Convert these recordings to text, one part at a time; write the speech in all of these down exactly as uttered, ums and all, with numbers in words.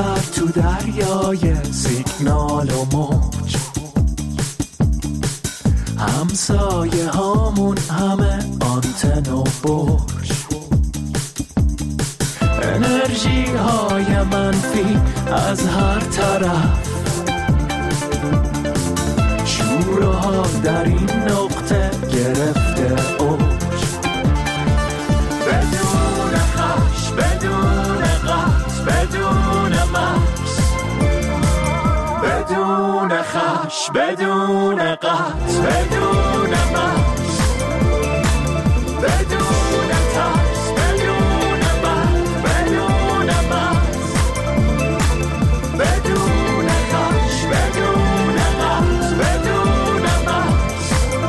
فقط تو دریای سیگنال و موج، همسایه هامون همه آنتن و برج، انرژی های منفی از هر طرف، شور و حال در این نقطه گرفته اوج، بدون خش، بدون قطع، بدون مکس، بدون خش، بدون قطع، بدون مکس، بدون ترس، بدون مرگ، بدون مکس، بدون خش، بدون قطع، بدون مکس،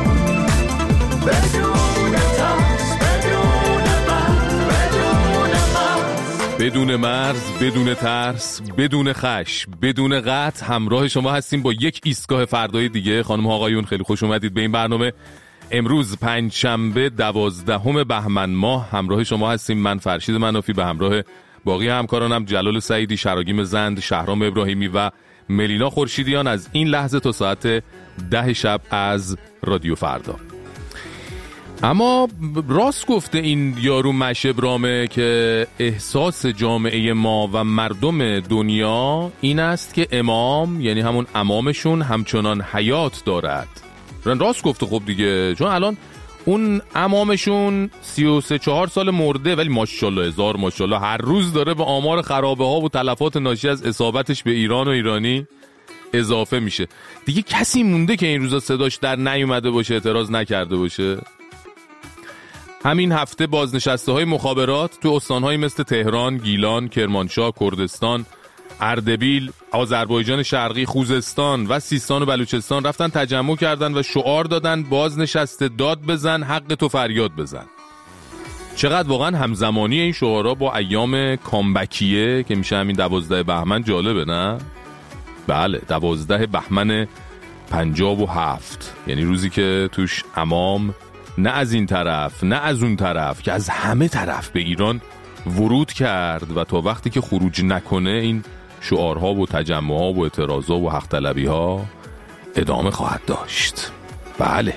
بدون ترس، بدون مرگ، بدون مکس. بدون مرز، بدون ترس، بدون خش، بدون قطع، همراه شما هستیم با یک ایستگاه فردای دیگه. خانم آقایون خیلی خوش اومدید به این برنامه. امروز پنجشنبه دوازدهم بهمن ماه همراه شما هستیم. من فرشید منافی به همراه باقی همکارانم جلال سعیدی، شراگیم زند، شهرام ابراهیمی و ملینا خورشیدیان از این لحظه تا ساعت ده شب از رادیو فردا. اما راست گفته این یارو مشه برامه که احساس جامعه ما و مردم دنیا این است که امام، یعنی همون امامشون، همچنان حیات دارد. راست گفته خب دیگه، چون الان اون امامشون سی و سه چهار سال مرده، ولی ماشاءالله هزار ماشاءالله هر روز داره به آمار خرابه ها و تلفات ناشی از اصابتش به ایران و ایرانی اضافه میشه. دیگه کسی مونده که این روزا صداش در نیومده باشه، اعتراض نکرده باشه؟ همین هفته بازنشسته های مخابرات تو استان‌های مثل تهران، گیلان، کرمانشاه، کردستان، اردبیل، آذربایجان شرقی، خوزستان و سیستان و بلوچستان رفتن تجمع کردن و شعار دادن بازنشسته داد بزن، حق تو فریاد بزن. چقدر واقعا همزمانی این شعارها با ایام کامبکیه که میشه همین دوازده بهمن جالبه، نه؟ بله، دوازده بهمن پنجاب و هفت، یعنی روزی که توش امام نه از این طرف نه از اون طرف که از همه طرف به ایران ورود کرد و تا وقتی که خروج نکنه این شعارها و تجمعها و اعتراضها و حق طلبی ها ادامه خواهد داشت. بله،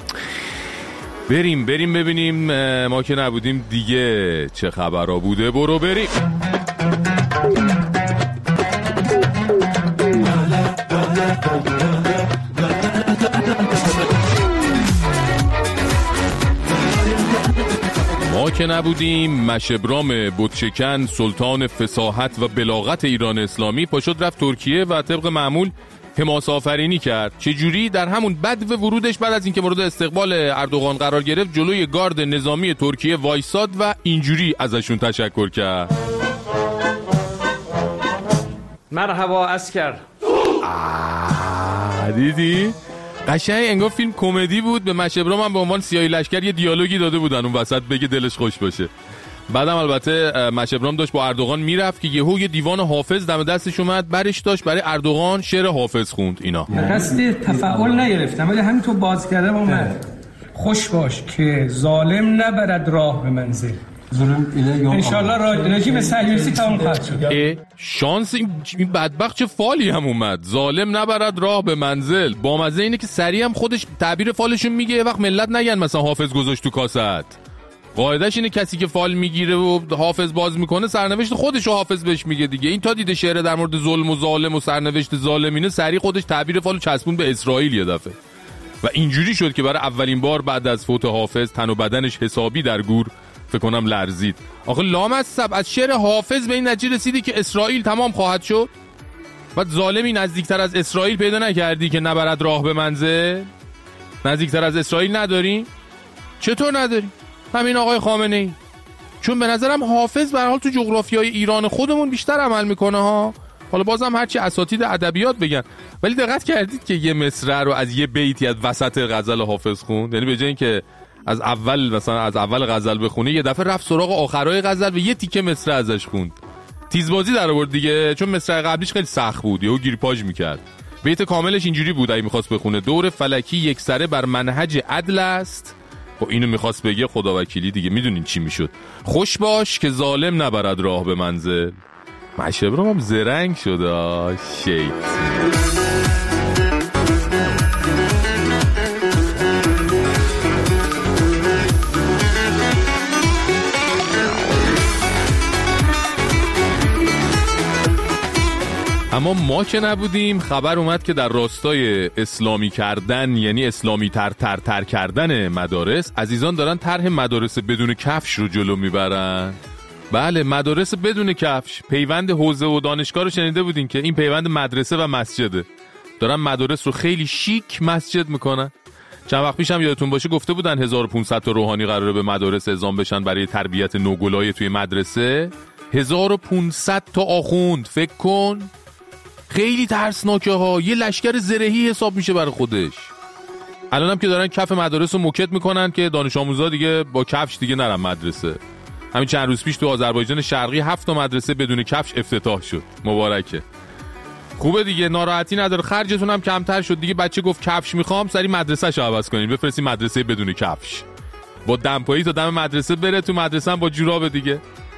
بریم بریم ببینیم ما که نبودیم دیگه چه خبرها بوده. برو بریم. ما که نبودیم مشبرام بتچکن، سلطان فصاحت و بلاغت ایران اسلامی، پاشد رفت ترکیه و طبق معمول حماس آفرینی کرد. چجوری؟ در همون بدو ورودش بعد از اینکه مورد استقبال اردوغان قرار گرفت جلوی گارد نظامی ترکیه وایساد و اینجوری ازشون تشکر کرد. مرحبا اسکر. آه دیدی؟ قشنگ انگار فیلم کمدی بود. به مشبرام هم به عنوان سیاهی لشکر یه دیالوگی داده بودن اون وسط بگه دلش خوش باشه. بعدم البته مشبرام داشت با اردوغان میرفت که یهو یه دیوان حافظ دم دستش اومد، برش داشت برای اردوغان شعر حافظ خوند. اینا قصد تفاعل نگرفتم ولی همینطور باز کردم اومد. خوش باش که ظالم نبرد راه به منزل. انشالله رژیم صهیونیستی تمام خواهد شد. شانس این بدبخت چه فالی هم اومد. ظالم نبرد راه به منزل. با مزه اینه که سریع هم خودش تعبیر فالشون میگه، یه وقت ملت نگن مثلا حافظ گذاشت تو کاست. قاعدش اینه کسی که فال میگیره و حافظ باز میکنه سرنوشت خودش رو حافظ بهش میگه دیگه. این تا دیده شعر در مورد ظلم و ظالم و سرنوشت ظالمینه، سریع خودش تعبیر فالو چسبون به اسرائیل یه دفعه. و اینجوری شد که برای اولین بار بعد از فوت حافظ تن و بدنش حسابی در گور فکر کنم لرزید. آخه لامصب از شعر حافظ به این نتیجه رسیدی که اسرائیل تمام خواهد شد؟ بعد ظالمی نزدیکتر از اسرائیل پیدا نکردی که نبرد راه به منزل؟ نزدیکتر از اسرائیل نداری؟ چطور نداری؟ همین آقای خامنه‌ای. چون به نظرم حافظ به هر حال تو جغرافیای ایران خودمون بیشتر عمل میکنه ها. حالا بازم هرچی اساتید ادبیات بگن، ولی دقت کردید که یه مصرع رو از یه بیتی از وسط غزل حافظ خوند؟ یعنی به جای اینکه از اول مثلا از اول غزل بخونه یه دفعه رفت سراغ آخرای غزل و یه تیکه مصرع ازش خوند. تیزبازی در آورد دیگه، چون مصرع قبلیش خیلی سخت بود، یهو گیرپاژ میکرد. بیت کاملش اینجوری بود اگه می‌خواست بخونه: دور فلکی یک سره بر منهج عدل است. خب اینو می‌خواست بگه خدا وکیلی دیگه، میدونین چی میشد. خوش باش که ظالم نبرد راه به منزل. مشهبرم هم زرنگ شده شیط. اما ما که نبودیم، خبر اومد که در راستای اسلامی کردن، یعنی اسلامی تر تر تر کردن مدارس، عزیزان دارن طرح مدارس بدون کفش رو جلو میبرن. بله، مدارس بدون کفش. پیوند حوزه و دانشگاه رو شنیده بودین که این پیوند مدرسه و مسجده. دارن مدارس رو خیلی شیک مسجد میکنن. چند وقت پیشم یادتون باشه گفته بودن هزار و پانصد تا روحانی قراره به مدارس اعزام بشن برای تربیت نوگلای توی مدرسه. هزار و پانصد تا آخوند، فکر کن. خیلی ترسناکه ها. یه لشکر زرهی حساب میشه برای خودش. الان هم که دارن کف مدارس رو موکت میکنن که دانش آموزا دیگه با کفش دیگه نرن مدرسه. همین چند روز پیش تو آذربایجان شرقی هفت تا مدرسه بدون کفش افتتاح شد. مبارکه. خوبه دیگه، ناراحتی نداره، خرجتون هم کمتر شد دیگه. بچه گفت کفش میخوام، سری مدرسه‌شو عوض کنین، بفرستین مدرسه بدون کفش. با دمپایی تا دم مدرسه بره تو مدرسه هم با جوراب دیگه.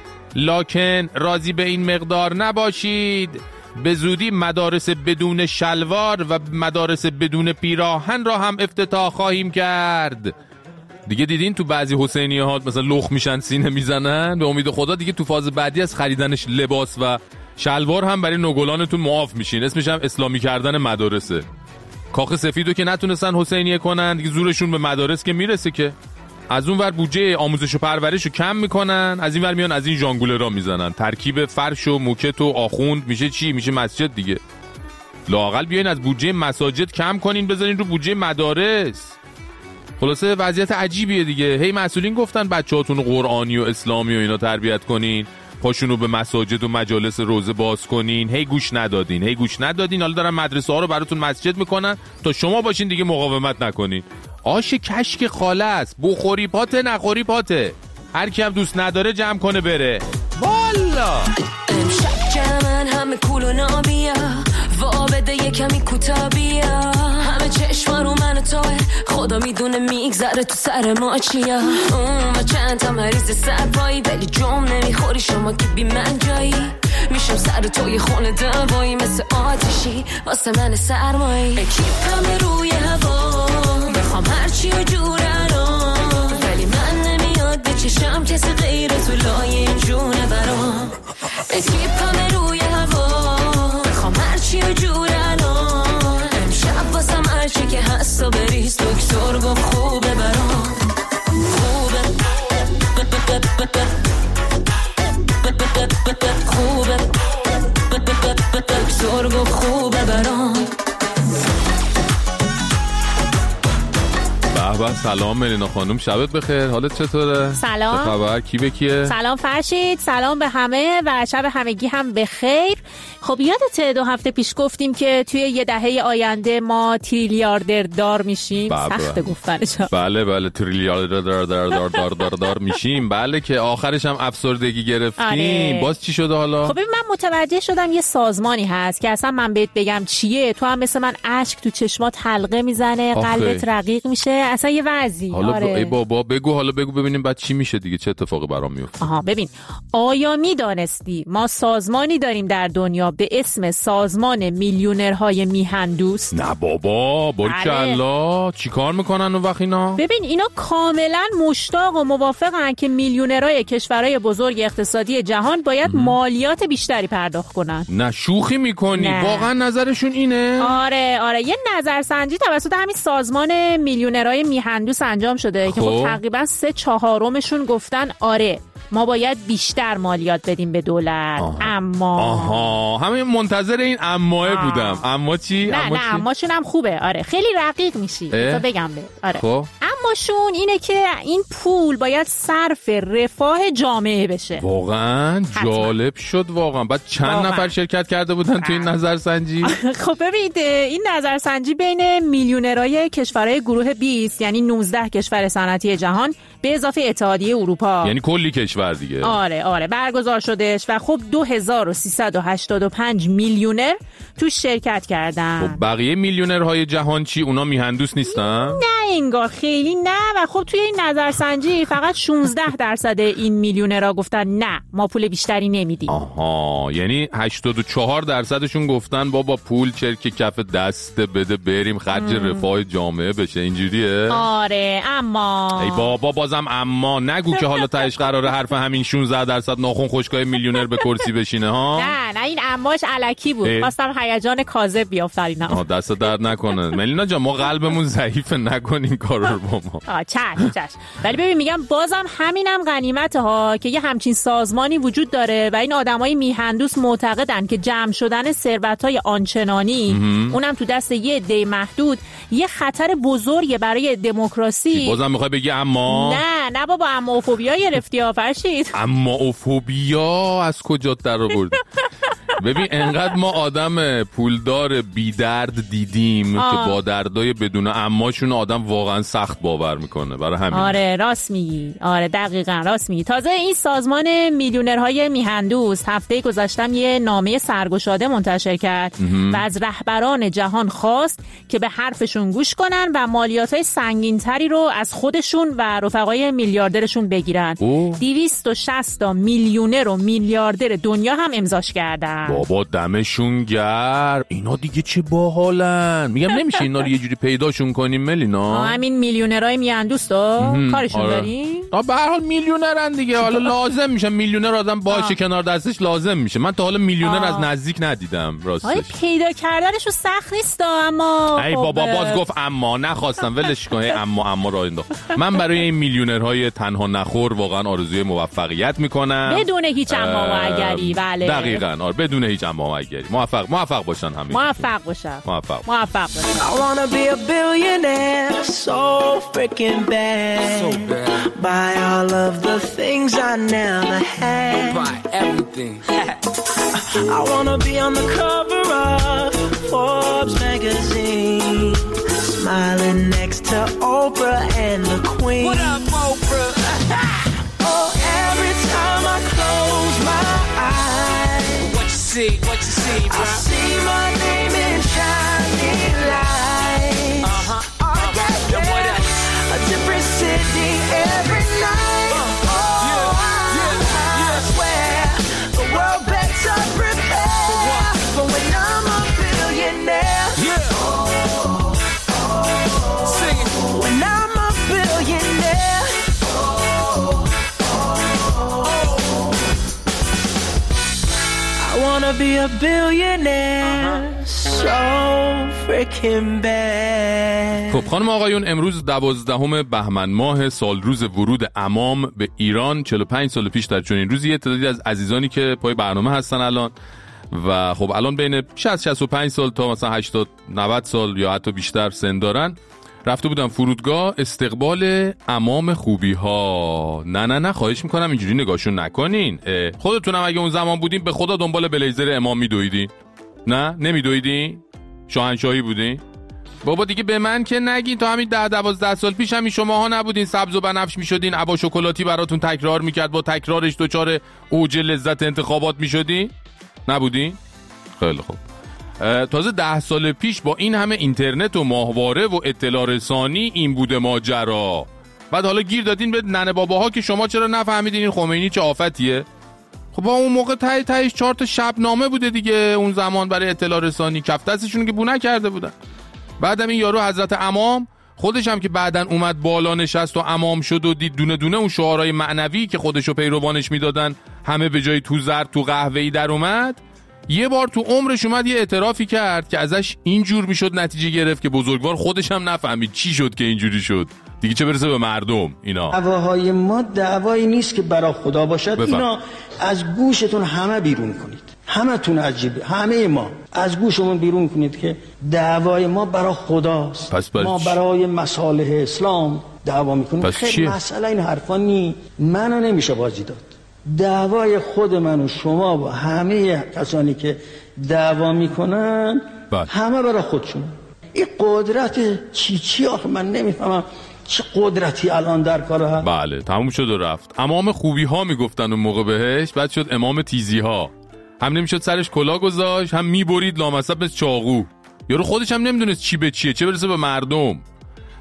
لکن راضی به این مقدار نباشید. به زودی مدارس بدون شلوار و مدارس بدون پیراهن را هم افتتاح خواهیم کرد. دیگه دیدین تو بعضی حسینیه ها مثلا لخ میشن، سینه میزنن. به امید خدا دیگه تو فاز بعدی از خریدنش لباس و شلوار هم برای نوگلانتون معاف میشین. اسمش هم اسلامی کردن مدارسه. کاخ سفیدو که نتونستن حسینیه کنن دیگه، زورشون به مدارس که میرسه که. از اون ور بودجه آموزش و پرورش رو کم میکنن، از این ور میان از این ژانگوله را میزنن. ترکیب فرش و موکت و آخوند میشه چی؟ میشه مسجد دیگه. لااقل بیاین از بودجه مساجد کم کنین، بذارین رو بودجه مدارس. خلاصه وضعیت عجیبیه دیگه. هی مسئولین گفتن بچه‌هاتون قرآنی و اسلامی و اینا تربیت کنین، پاشونو به مساجد و مجالس روزه باز کنین. هی گوش ندادین، هی گوش ندادین. حالا دارن مدرسه ها رو براتون مسجد میکنن تا شما باشین دیگه مقاومت نکنین. آش کشک خاله است، بخوری پاته نخوری پاته. هر کی هم دوست نداره جمع کنه بره. والا امشب جمعن همه کول و نابیا، وا بده یه کمی کوتابیا. همه چشما رو من و توه، خدا میدونه میگذره تو سر ما چیا. اون و چند تا مریض سرپایی، ولی جم نمیخوری شما که بی من جایی. میشم سر توی خونه دوایی، مثل آتشی واسه من سرمایی. اکیپم روی هوا، میخوام هرچی و جورنم، ولی من نمیاد بچشم کسی غیر تو لای این جونه برام. اکیپم روی هوا، میخوام هرچی و جورنم، امشب واسم هرچی که هست و بریز. دکتر گفت خوبه برام، خوبه خوبه دکتر گفت خوبه برام. به به، سلام ملینا خانم، شبت بخیر، حالت چطوره؟ سلام. چه خبر؟ کی به کیه؟ سلام فرشید، سلام به همه و شب همگی هم بخیر. خب یادت دو هفته پیش گفتیم که توی یه دهه آینده ما تریلیاردر دار میشیم؟ سخت گفتنش. بله بله، تریلیاردر دار دار دار دار دار دار میشیم. بله که آخرش هم افسردگی گرفتیم. آره. باز چی شده حالا؟ خب من متوجه شدم یه سازمانی هست که اصلا من بهت بگم چیه تو هم مثل من اشک تو چشمات حلقه میزنه، قلبت رقیق میشه، اصلا یه وضعی. حالا آره. ای بابا بگو، حالا بگو ببینیم بعد چی میشه دیگه، چه اتفاقی برام میفته. آها ببین، آیا میدانستی ما سازمانی داریم در دنیا به اسم سازمان میلیونرهای میهن دوست؟ نه بابا، باریکالله. چیکار میکنن اون وقت اینا؟ ببین اینا کاملا مشتاق و موافقن که میلیونرهای کشورهای بزرگ اقتصادی جهان باید ام. مالیات بیشتری پرداخت کنن. نه شوخی میکنی؟ نه. واقعا نظرشون اینه؟ آره آره، یه نظرسنجی توسط همین سازمان میلیونرهای میهن دوست انجام شده خب. که خب تقریبا سه چهارمشون گفتن آره ما باید بیشتر مالیات بدیم به دولت. آها. اما آها، همین منتظر این اماه آه. بودم. اما چی؟ نه اما نه چی؟ اماشون هم خوبه. آره خیلی رقیق میشی تا بگم به. آره خب اماشون اینه که این پول باید صرف رفاه جامعه بشه. واقعا جالب شد واقعا. بعد چند واقعا. نفر شرکت کرده بودن تو این نظرسنجی؟ خب ببینید این نظرسنجی بین میلیونرهای کشورهای گروه بیست، یعنی نوزده کشور صنعتی جهان به اضافه اتحادیه اروپا، یعنی کلی کشور دیگه. آره آره برگزار شدش و خب دو هزار و سیصد و هشتاد و پنج میلیونر توش شرکت کردن. خب بقیه میلیونرهای جهان چی؟ اونا میهندوس نیستن؟ نه انگار خیلی گفتی نه و خب توی این نظرسنجی فقط شانزده درصد این میلیونرها گفتن نه ما پول بیشتری نمیدیم. آها، یعنی هشتاد و چهار درصدشون گفتن بابا پول چرک کف دست بده بریم خرج رفاه جامعه بشه. اینجوریه؟ آره اما ای بابا بازم اما نگو که حالا تهش قراره حرف همین شانزده درصد ناخن خشکای میلیونر به کرسی بشینه ها. نه نه این اماش الکی بود، خواستم هیجان کاذب بیافترینم. آ دست درد نکنه ملینا جان، ما قلبمون ضعیفه، نکن این کارا رو با ما. آ چش چش. ولی ببین میگم بازم همینم غنیمته ها که یه همچین سازمانی وجود داره و این آدمای میهندوس معتقدن که جمع شدن ثروت‌های آنچنانی اونم تو دست یه عده محدود یه خطر بزرگه برای دموکراسی. بازم میخوای بگی اما؟ نه نه بابا امافوبیا گرفتی ها فرشید. امافوبیا از کجا در آوردی؟ ببین انقدر ما آدم پولدار بی درد دیدیم آه. که با دردای بدون اماشون آدم واقعا سخت باور میکنه. برای همین آره راست میگی، آره دقیقاً راست میگی. تازه این سازمان میلیونرهای میهندوس هفته گذشتم یه نامه سرگشاده منتشر کرد و از رهبران جهان خواست که به حرفشون گوش کنن و مالیات‌های سنگین‌تری رو از خودشون و رفقای میلیاردرشون بگیرن. دویست و شصت تا میلیونر و میلیاردر دنیا هم امضاش کردن. بابا دمشون گرم، اینا دیگه چه باحالن. میگم نمیشه اینا رو یه جوری پیداشون کنیم ملینا؟ همین میلیونرهای میهندوس تو کارشون آره. داریم؟ به هر حال میلیونرن دیگه، حالا لازم میشه میلیونر آدم باشه کنار دستش لازم میشه. من تا حالا میلیونر آه. از نزدیک ندیدم راستش. آره پیدا کردنشو سخت نیست اما ای بابا باز گفت اما نخواستم ولش کنه. اما اما راه انداخت. من برای این میلیونرهای تنها نخور واقعا آرزوی موفقیت میکنم بدون هیچ اما و اگری. بله دقیقاً آره بدون هیچ اما و اگری. موفق موفق باشن همین. موفق باشن. موفق موفق باشن. I wanna be a billionaire so freaking bad. So bad. Buy all of the things I never had. Buy everything. I wanna be on the cover of Forbes magazine, smiling next to Oprah and the Queen. What up, Oprah? Oh, every time I close my eyes, what you see, what you see, bro? I see my name in shining lights. Uh-huh. Oh, yeah, yeah. What up? A different city every night. Uh, oh, yeah, yeah, I, yeah. I swear the world better prepare for when I'm a billionaire. Yeah. Oh, oh, sing it. When I'm a billionaire. Oh, oh, oh. I wanna be a billionaire. So freaking bad. خب خانم آقایون، امروز دوازدهم بهمن ماه سال روز ورود امام به ایران. چهل و پنج سال پیش در چنین روزی یه تعدادی از عزیزانی که پای برنامه هستن الان و خب الان بین شصت شصت و پنج سال تا مثلا هشتاد نود سال یا حتی بیشتر سن دارن، رفته بودن فرودگاه استقبال امام خوبی ها. نه نه نه خواهش میکنم اینجوری نگاهشون نکنین. خودتونم اگه اون زمان بودین به خدا دنبال بلیزر امام میدویدین؟ نه نمیدویدین؟ شاهنشاهی بودین؟ بابا دیگه به من که نگین. تا همین ده دوازده سال پیش همین شماها نبودین سبز و بنفش میشدین، عبا شکلاتی براتون تکرار میکرد، با تکرارش دوچار اوج لذت انتخابات میشدین؟ نبودین؟ خیلی خوب. تازه ده سال پیش با این همه اینترنت و ماهواره و اطلاع رسانی این بوده ماجرا. بعد حالا گیر دادین به ننه باباها که شما چرا نفهمیدین این خمینی چه آفتیه. خب با اون موقع تای تایش چهار تا شبنامه بوده دیگه اون زمان برای اطلاع رسانی، کف دستشون که بو نکرده بودن. بعدم این یارو حضرت امام خودش هم که بعدن اومد بالا نشست و امام شد و دید دونه دونه اون شعارهای معنوی که خودشو پیروانش میدادن همه به جای تو زرد تو قهوه‌ای در اومد، یه بار تو عمرش اومد یه اعترافی کرد که ازش اینجور میشد نتیجه گرفت که بزرگوار خودش هم نفهمید چی شد که اینجوری شد دیگه، چه برسه به مردم. اینا دعواهای ما دعوایی نیست که برای خدا باشد. بفهم. اینا از گوشتون همه بیرون کنید، همه تون عجیبه، همه ما از گوشمون بیرون کنید که دعوای ما برای خداست. پس ما برای مصالح اسلام دعوا میکنیم. خیلی مسئله این حرفا نی، منو نمیشه بازی داد. دعوای خود من و شما و همه کسانی که دعوا میکنن بله. همه برای خودشون. این قدرت چی چی آخه من نمیفهمم چه قدرتی الان در کار هست. بله تموم شد و رفت. امام خوبی ها میگفتن اون موقع بهش، بعد شد امام تیزی ها. هم نمیشد سرش کلا گذاشت، هم میبرید لامصب مثل چاقو. یارو خودش هم نمیدونست چی به چیه، چه برسه به مردم.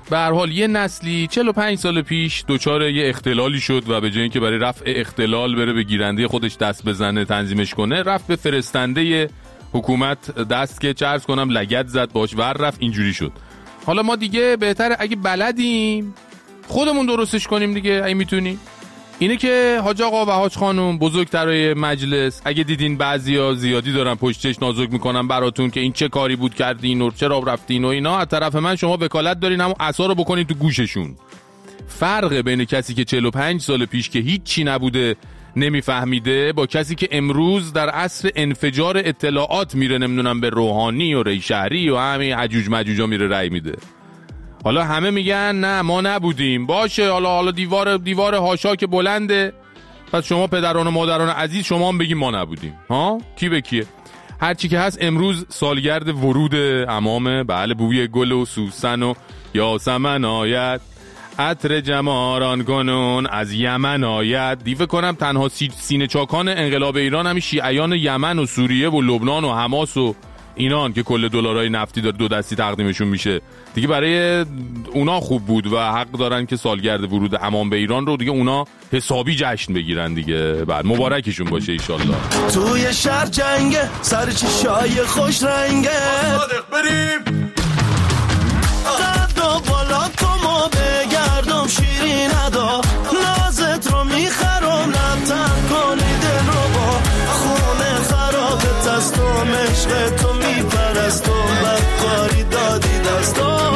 به هر حال یه نسلی چهل و پنج سال پیش دچار یه اختلالی شد و به جای اینکه برای رفع اختلال بره به گیرنده خودش دست بزنه تنظیمش کنه، رفت به فرستنده حکومت دست که چرز کنم لگد زد باش ور رفت، اینجوری شد. حالا ما دیگه بهتره اگه بلدیم خودمون درستش کنیم دیگه، اگه میتونیم. اینه که حاج آقا و حاج خانم بزرگترای مجلس، اگه دیدین بعضیا زیادی دارن پشتش نازک میکنن براتون که این چه کاری بود کردین و چرا رفتین و اینا، از طرف من شما وکالت دارین همون عصا رو بکنین تو گوششون. فرق بین کسی که چهل و پنج سال پیش که هیچی نبوده نمیفهمیده با کسی که امروز در عصر انفجار اطلاعات میره نمیدونم به روحانی و ری شهری و همین حجوج مجوجا میره رأی میده. حالا همه میگن نه ما نبودیم، باشه حالا حالا دیوار دیوار هاشا که بلنده، پس شما پدران و مادران عزیز شما هم بگیم ما نبودیم. ها کی به کیه؟ هر چی که هست امروز سالگرد ورود عمامه. بله بوی گل و سوسن و یاسمن آید، عطر جماران کنون از یمن آید. دیفه کنم تنها سینه چاکان انقلاب ایران همین شیعیان یمن و سوریه و لبنان و حماس و اینان که کل دلارای نفتی داره دو دستی تقدیمشون میشه دیگه. برای اونا خوب بود و حق دارن که سالگرد ورود عمام به ایران رو دیگه اونا حسابی جشن بگیرن دیگه. بعد مبارکشون باشه ایشالله. توی شهر جنگ سر چشای خوش رنگه صادق بریم قد و بالا تو ما بگردم شیرین ادا نازت رو میخرم نتن کنی دل رو با خونه خرابت است و مشق تو میپرستم بدکاری دادی دستم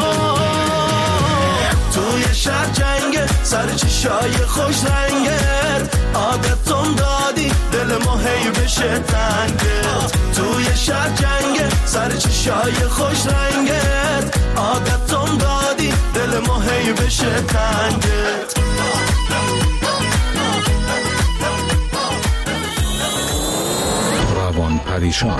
توی شهر جنگ سر چشای خوش رنگت عادتم دادی دل ما هی بشه تنگت توی شهر جنگ سر چشای خوش رنگت عادتم دادی دل ما هی بشه تنگت روان پریشان.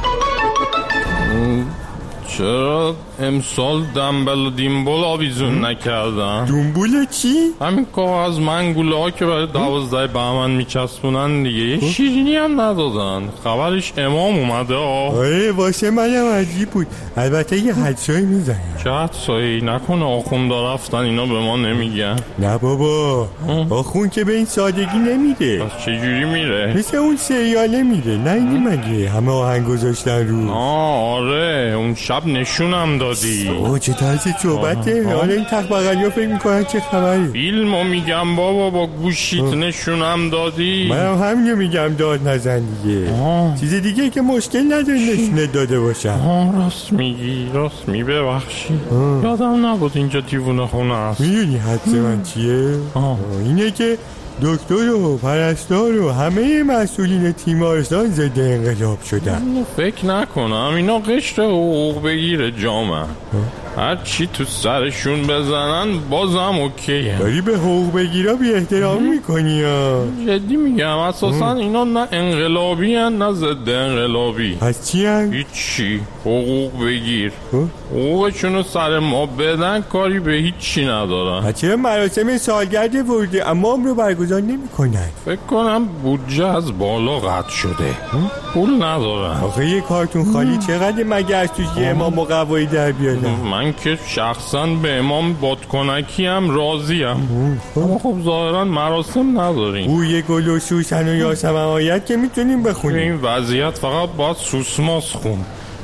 چرا امسال دنبل و دیمبل آویزون نکردن؟ دنبول چی؟ همین کاغذ منگوله ها که برای دوازده بهمن میچسبونن دیگه. یه شیرینی هم ندادن. خبرش امام اومده آه. آره واسه منم عجیب بود. البته یه حدسایی میزنی. چه حدسایی؟ نکنه آخوندا رفتن اینا به ما نمیگن؟ نه بابا آخون که به این سادگی نمیره. پس چجوری میره؟ مثل اون سریاله میره. نه اینی مگه همه آهنگ گذاشتن رو. آه آره اون شب نشونم دادی. اوه چه طرز صحبته. حالا این تق بغلی ها فکر میکنن چه خبری؟ فیلمو میگم بابا با گوشیت نشونم دادی. منم همینو میگم داد نزن دیگه. آه. چیز دیگه که مشکل نداره نشونه داده باشم. آه راست میگی راست می ببخشی یادم نبود اینجا دیوونه خونه هست. میدونی حدس من چیه؟ آه. اینه که دکتر و پرستار و همه مسئولین تیمارستان ضد انقلاب شدن. فکر نکنم اینا قشر حقوق بگیره جامعه. هر چی تو سرشون بزنن بازم اوکیه. داری به حقوق بگیرا بی احترامی میکنی ها. جدی میگم اساسا اینا نه انقلابی هن نه ضد انقلابی. پس چی هن؟ هیچی. حقوق بگیر حقوقشونو سر ما بدن کاری به هیچی ندارن. پس چرا مراسم سالگرد ورود امام رو برگزار نمی کنن؟ فکر کنم بودجه از بالا قطع شده پول ندارن. آخه یه کارتون خالی چقدر مگه از توش یه امام مقوایی در بیادن؟ من که شخصا به امام بادکنکی هم راضیم اما خب ظاهرا مراسم نداریم. بوی گل و سوسن و یاسمن آید که میتونیم بخونیم. این وضعیت فقط باید سوسماس خون.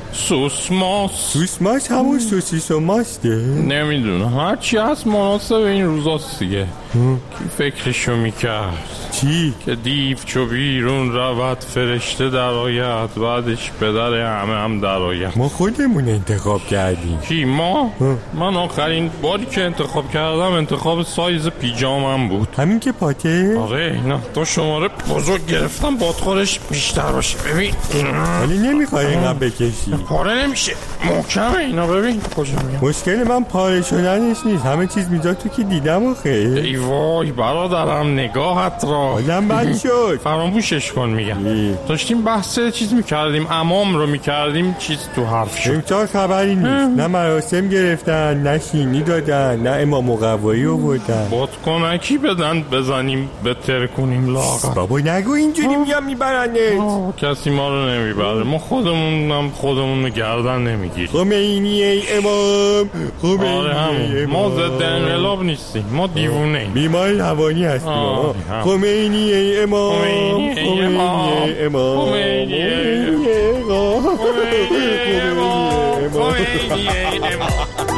سوسماس سوسماس همون سوسیس و ماسته؟ نمیدونم هرچی هست مناسب این روزاست دیگه. کی فکرشو میکرد چی؟ که دیو چو بیرون رود فرشته در آید بعدش پدر همه هم در آید. ما خودمون انتخاب کردیم. کی ما؟ من آخرین باری که انتخاب کردم انتخاب سایز پیجامم بود. همین که پاته؟ آره نه تو شماره بزرگ گرفتم بادخورش بیشتر باشه. ببین ولی نمیخوای اینقدر بکشی. پاره نمیشه محکمه اینا. ببین کجا میام. مشکل من پاره شدنش نیست همه چیز میذار تو که دیدم آخه. وای برادرم نگاهت را آدم بد شد. فراموشش کن میگم. داشتیم بحث چیز میکردیم، عمام رو میکردیم، چیز تو حرف شد. امسال خبری نیست. نه مراسم گرفتن، نه شینی دادن، نه امام مقوایی آوردن. بادکنکی بدن بزنیم بتر کنیم لاغر. بابا نگو اینجوری میام میبرنت. کسی ما رو نمیبره، ما خودمونم خودمون رو گردن نمیگیریم. خمینی ای امام، خمینی آره همون. ما ضد انقلاب نیستیم، ما دیوونه ایم، بیمار روانی هستیم. خمینی ای امام، خمینی ای امام، خمینی ای امام، خمینی ای امام.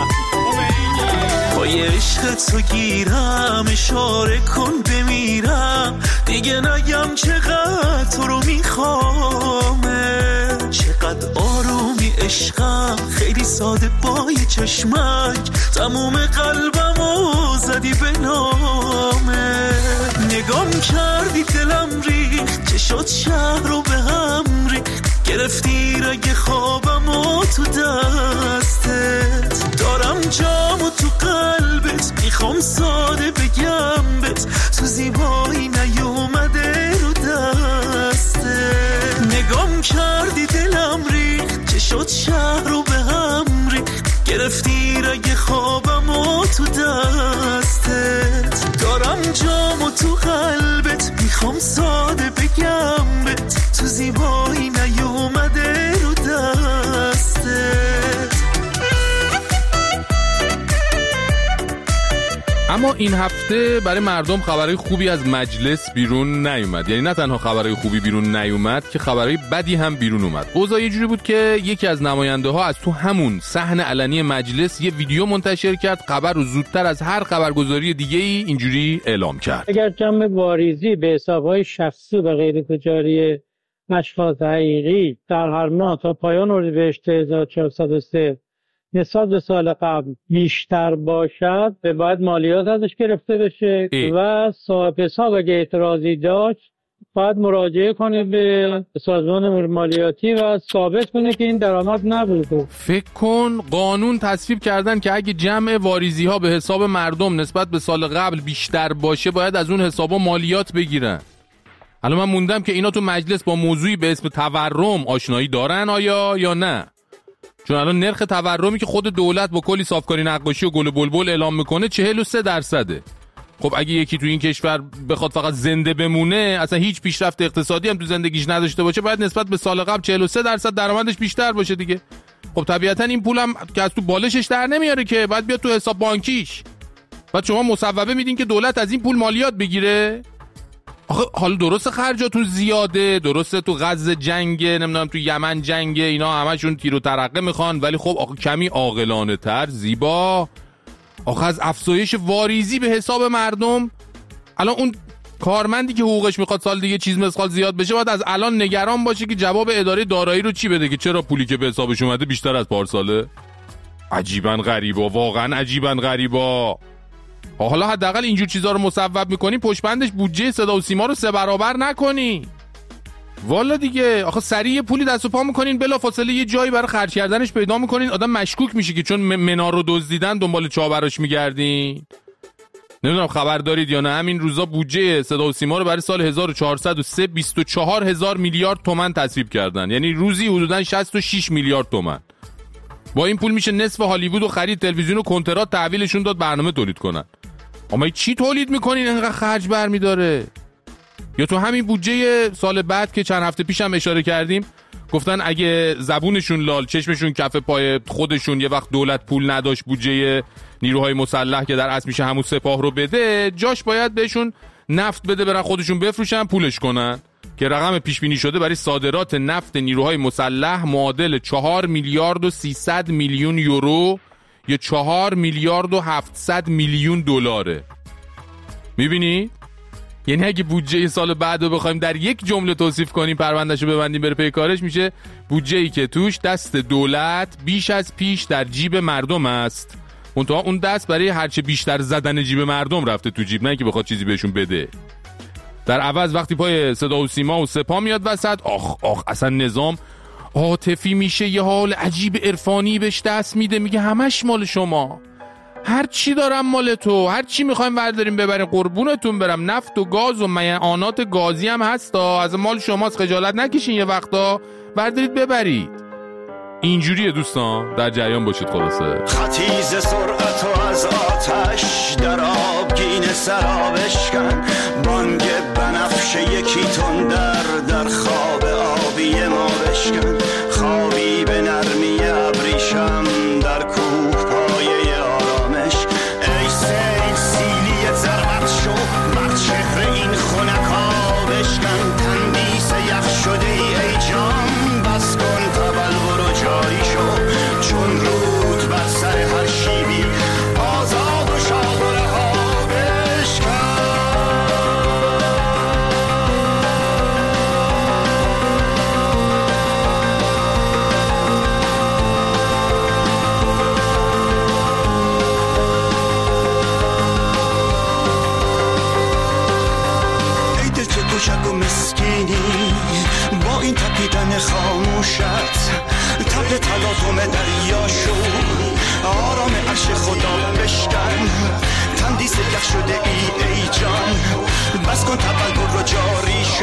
پای عشق تو گیرم، اشاره کن بمیرم، دیگه نگم چقدر تو رو میخوامه، چقدر آرومی عشقم، خیلی ساده با یه چشمک، تموم قلبمو زدی به نامه، نگام کردی دلم ریخت، چه شد شهر رو به هم ریخت، گرفتی رگ خوابمو تو دستت، دارم جامو تو قلبت، میخوام ساده بگم بت، تو زیبایی نیومده رو دستت، نگام کردی دلم ریخت، چه شد شهر رو به هم ریخت، گرفتی رگ خوابمو تو دستت، دارم جامو تو قلبت، میخوام ساده بگم بت، تو زیبایی نیومده رو دستت. اما این هفته برای مردم خبرهای خوبی از مجلس بیرون نیومد. یعنی نه تنها خبرهای خوبی بیرون نیومد که خبرهای بدی هم بیرون اومد. اوضاع یه جوری بود که یکی از نماینده ها از تو همون صحن علنی مجلس یه ویدیو منتشر کرد، خبر رو زودتر از هر خبرگزاری دیگه‌ای اینجوری اعلام کرد. اگر جمع واریزی به حساب‌های شخصی و غیر تجاری اشخاص حقیقی در هر ماه تا پایان اردیبهشت هزار و چهارصد و سه نسبت به سال قبل بیشتر باشد، به باید مالیات ازش گرفته بشه ای. و صاحب حساب اگه اعتراضی داشت باید مراجعه کنه به سازمان مالیاتی و ثابت کنه که این درآمد نبوده. فکر کن قانون تصویب کردن که اگه جمع واریزی ها به حساب مردم نسبت به سال قبل بیشتر باشه باید از اون حسابا مالیات بگیرن. الان من موندم که اینا تو مجلس با موضوعی به اسم تورم آشنایی دارن آیا یا نه؟ چون الان نرخ تورمی که خود دولت با کلی صافکاری نقاشی و گل و بلبل اعلام میکنه چهل و سه درصده. خب اگه یکی تو این کشور بخواد فقط زنده بمونه، اصلا هیچ پیشرفت اقتصادی هم تو زندگیش نداشته باشه، باید نسبت به سال قبل چهل و سه درصد درآمدش بیشتر باشه دیگه. خب طبیعتا این پولم که از تو بالشش در نمیاره که، باید بیاد تو حساب بانکیش. بعد شما مصوبه میدین که دولت از این پول مالیات بگیره. آخه حالا درست خرجاتون زیاده، درسته تو غزه جنگه، نمیدونم تو یمن جنگه، اینا همشون تیر و ترقه میخوان، ولی خب آخه کمی عاقلانه تر زیبا. آخه از افزایش واریزی به حساب مردم، الان اون کارمندی که حقوقش میخواد سال دیگه چیز مسخال زیاد بشه باید از الان نگران باشه که جواب اداره دارایی رو چی بده که چرا پولی که به حسابش اومده بیشتر از پارساله. عجیباً غریبا، واقعاً عجیباً غریبا. حالا حداقل اینجور چیزا رو مصوب میکنی، پشت بندش بودجه صدا و سیما رو سه برابر نکنی. والا دیگه آخه سریع پولی دست و پا میکنین، بلا فاصله یه جایی برای خرج کردنش پیدا میکنین، آدم مشکوک میشه که چون منا رو دزدیدن دنبال چابراش میگردین. نمیدونم خبر دارید یا نه، همین روزا بودجه صدا و سیما رو برای سال هزار و چهارصد و سه بیست و چهار هزار میلیارد تومان تصویب کردن، یعنی روزی حدوداً شصت و شش میلیارد تومان. با این پول میشه نصف هالیوود و خرید تلویزیون و کنترات تحویلشون داد برنامه تولید کنن. اما چی تولید میکنین اینقدر خرج برمیداره؟ یا تو همین بودجه سال بعد که چند هفته پیش هم اشاره کردیم، گفتن اگه زبونشون لال چشمشون کف پای خودشون یه وقت دولت پول نداشت بودجه نیروهای مسلح که در اصل میشه همون سپاه رو بده، جاش باید بهشون نفت بده برن خودشون بفروشن پولش کنن، که رقم پیش بینی شده برای صادرات نفت نیروهای مسلح معادل چهار میلیارد و سیصد میلیون یورو یا چهار میلیارد و هفتصد میلیون دلاره. میبینی؟ یعنی اگه بودجه سال بعد رو بخوایم در یک جمله توصیف کنیم، پروندهشو ببندیم بره پی کارش، میشه بودجه‌ای که توش دست دولت بیش از پیش در جیب مردم است. منتها اون دست برای هرچه بیشتر زدن جیب مردم رفته تو جیب، نه که بخواد چیزی بهشون بده. در عوض وقتی پای صدا و سیما و سپاه میاد وسط، آخ آخ اصلا نظام عاطفی میشه، یه حال عجیب عرفانی بهش دست میده، میگه همش مال شما، هر چی دارم مال تو، هر چی میخوایم برداریم ببریم، قربونتون برم. نفت و گاز و میعانات گازی هم هستا، از مال شماست، خجالت نکشین یه وقتا بردارید ببرید. اینجوریه دوستان، در جریان باشید. خلاصه خطیز سرعت و از آتش در آبگین سرابش کن، بانگ بنفش یکی تون در در خواب آبی ما بشکن، خوابی به نرمی ابریشم در کوه پایه آرامش. ای سیل سیلی زرعت شو بر چهره این خونکا بشکن، تندیس یخ شده ای جان بس کن تبلور و جاری شو، چون رود بر سر هر شیبی آزاد و شاد و رها بشکن. ای دل چه کوچک و مسکینی با این تپیدن خاموشت، تب تلاطم دریا شو آرام عرش خدا بشکن، تندیس یخ شده ای ای جان بس کن تبلور رو جاری شو.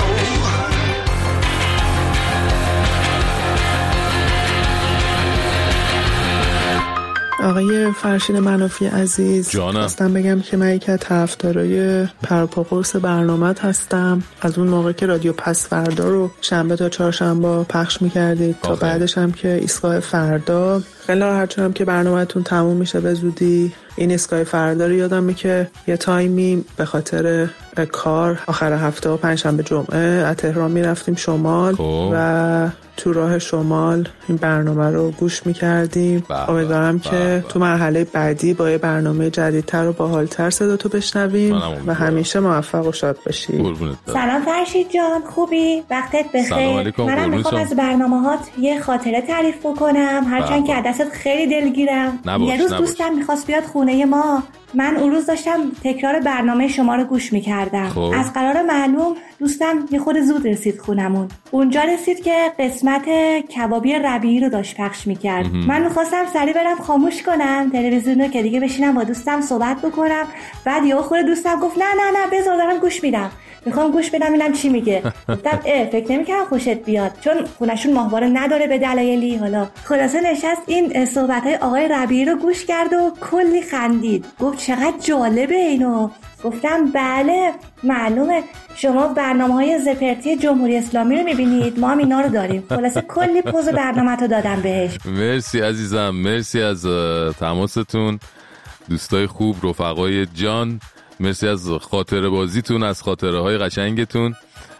آقای فرشید منافی عزیز، خواستم بگم که من یکی از طرفدارای پرپا قرص برنامه‌ت هستم. از اون موقع که رادیو پس فردا رو شنبه تا چهارشنبه پخش می‌کردید تا بعدش هم که ایستگاه فردا، خیلی ناراحت شدم که برنامه‌تون تموم میشه به زودی. این ایستگاه فردا رو یادمه که یه تایمی به خاطر کار آخر هفته و پنجشنبه جمعه از تهران میرفتیم شمال خوب. و تو راه شمال این برنامه رو گوش میکردیم. امیدوارم که تو مرحله بعدی با یه برنامه جدیدتر و باحالتر صدا تو بشنویم و همیشه موفق و شاد باشی. سلام فرشید جان، خوبی؟ وقتت بخیر. منم میخوام از برنامه‌هات یه خاطره تعریف بکنم، هرچند که دستت خیلی دلگیرم. یه روز دوستم میخواست بیاد خونه ما، من اون روز داشتم تکرار برنامه شما رو گوش میکردم. خوب. از قرار معلوم دوستم یه خود زود رسید خونمون. اونجا رسید که قسمت کبابی ربیعی رو داشت پخش میکرد. من میخواستم سریع برم خاموش کنم تلویزیون رو که دیگه بشینم با دوستم صحبت بکنم، بعد یهو خود دوستم گفت نه نه نه بذار دارم گوش میدم، میخوام گوش بدم اینم چی میگه. گفتم اه فکر نمی‌کردم خوشت بیاد، چون خونشون ماهواره نداره به دلایلی. حالا خلاصه نشست این صحبت‌های آقای ربیعی رو گوش کرد و کلی خندید، گفت چقدر جالبه اینو. گفتم بله معلومه شما برنامه‌های زپرتی جمهوری اسلامی رو می‌بینید، ما هم اینا رو داریم. خلاصه کلی پوز برنامه‌تو دادم بهش. مرسی عزیزم، مرسی از تماستون دوستای خوب، رفقای جان، مرسی از خاطره بازیتون، از خاطره های قشنگتون.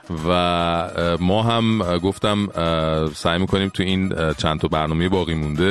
و ما هم گفتم سعی میکنیم تو این چند تا برنامه باقی مونده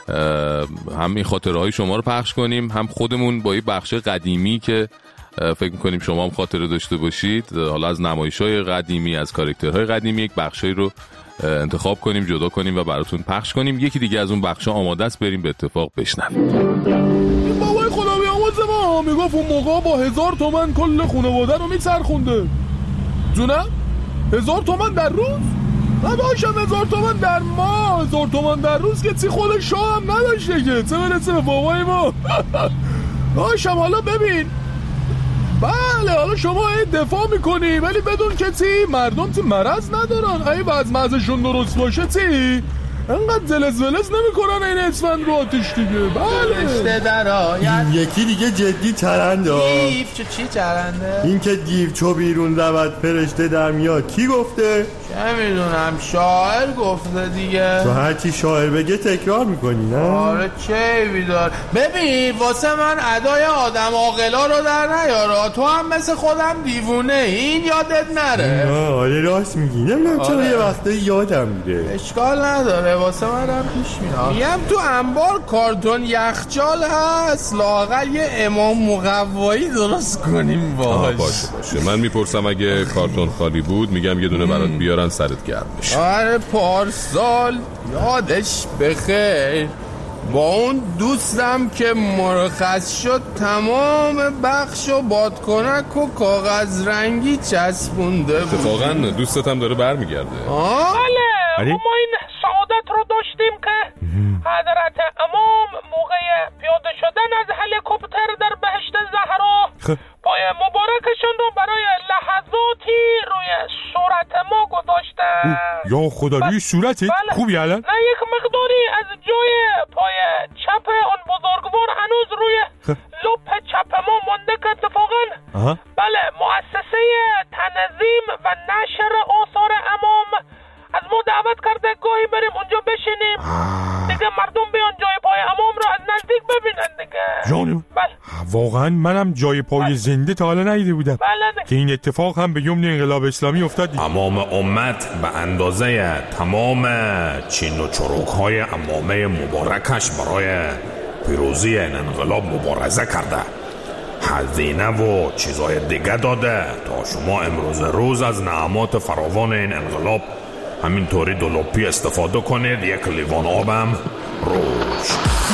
هم این خاطره های شما رو پخش کنیم، هم خودمون با این بخش قدیمی که فکر میکنیم شما هم خاطره داشته باشید، حالا از نمایش های قدیمی، از کاراکترهای قدیمی، یک بخشی رو انتخاب کنیم، جدا کنیم و براتون پخش کنیم. یکی دیگه از اون بخشا آماده است، بریم به اتفاق بشنویم. بابای خدا بیامرز ما میگفت اون موقع با هزار تومن کل خانواده رو میچرخونده. جونم هزار تومن در روز؟ نداشتم هزار تومن در ماه، هزار تومن در روز که چی خود شاه هم نداشته که چه برسه به بابای ما. داشتم. حالا ببین بله حالا شما این دفاع میکنی ولی بدون که چی مردم چی مرض ندارن، اگه بعض مغزشون درست باشه چی انقدر زلز ولز نمیکنن این اسفند رو آتش دیگه. بله یکی دیگه جدی چرنده. دیو چه چی چرنده؟ این که دیو چو بیرون رود فرشته در میاد کی گفته؟ چه میدونم شاعر گفته دیگه. تو هرچی شاعر بگه تکرار میکنی نه؟ آره چه بیدار. ببین واسه من ادای آدم عاقلا رو در نیارا، تو هم مثل خودم دیوونه این یادت نره. آره راست میگی، نمیدونم چرا یه وقته یادم میره. اشکال نداره واسه من هم پیش میاد. میگم تو انبار کارتون یخچال هست، لااقل یه امام مقوایی درست کنیم باش. باشه باشه من میپرسم اگه کارتون خالی بود میگم یه دونه برات بیارن سرت گرم بشه. آره پارسال یادش بخیر با اون دوستم که مرخص شد تمام بخش و بادکنک و کاغذ رنگی چسبونده بود. اتفاقا دوستت هم داره برمیگرده. بله ما این سعادت رو داشتیم که حضرت امام موقع پیاده شدن از هلیکوپتر یا خدا روی صورتت بله. خوبی الان؟ نه یک مقداری از جای پای چپ اون بزرگوار هنوز روی لپ چپ ما مونده که اتفاقا آها. بله مؤسسه تنظیم و نشر آثار امام از ما دعوت کرده گاهی بریم اونجا بشینیم آه. دیگه مردم بیان جای پای امام رو از نزدیک ببینن دیگه. جانم بله. واقعا منم جای پای بله. زنده تا حالا ندیده بودم بله. که این اتفاق هم به یمن انقلاب اسلامی افتاد. تمام امت به اندازه تمام چین و چروک های امامه مبارکش برای پیروزی این انقلاب مبارزه کرده، هزینه و چیزای دیگه داده تا شما امروز روز از نعمات فراوان این انقلاب همینطوری دلوپی استفاده کنید. یک لیوان آبم روش.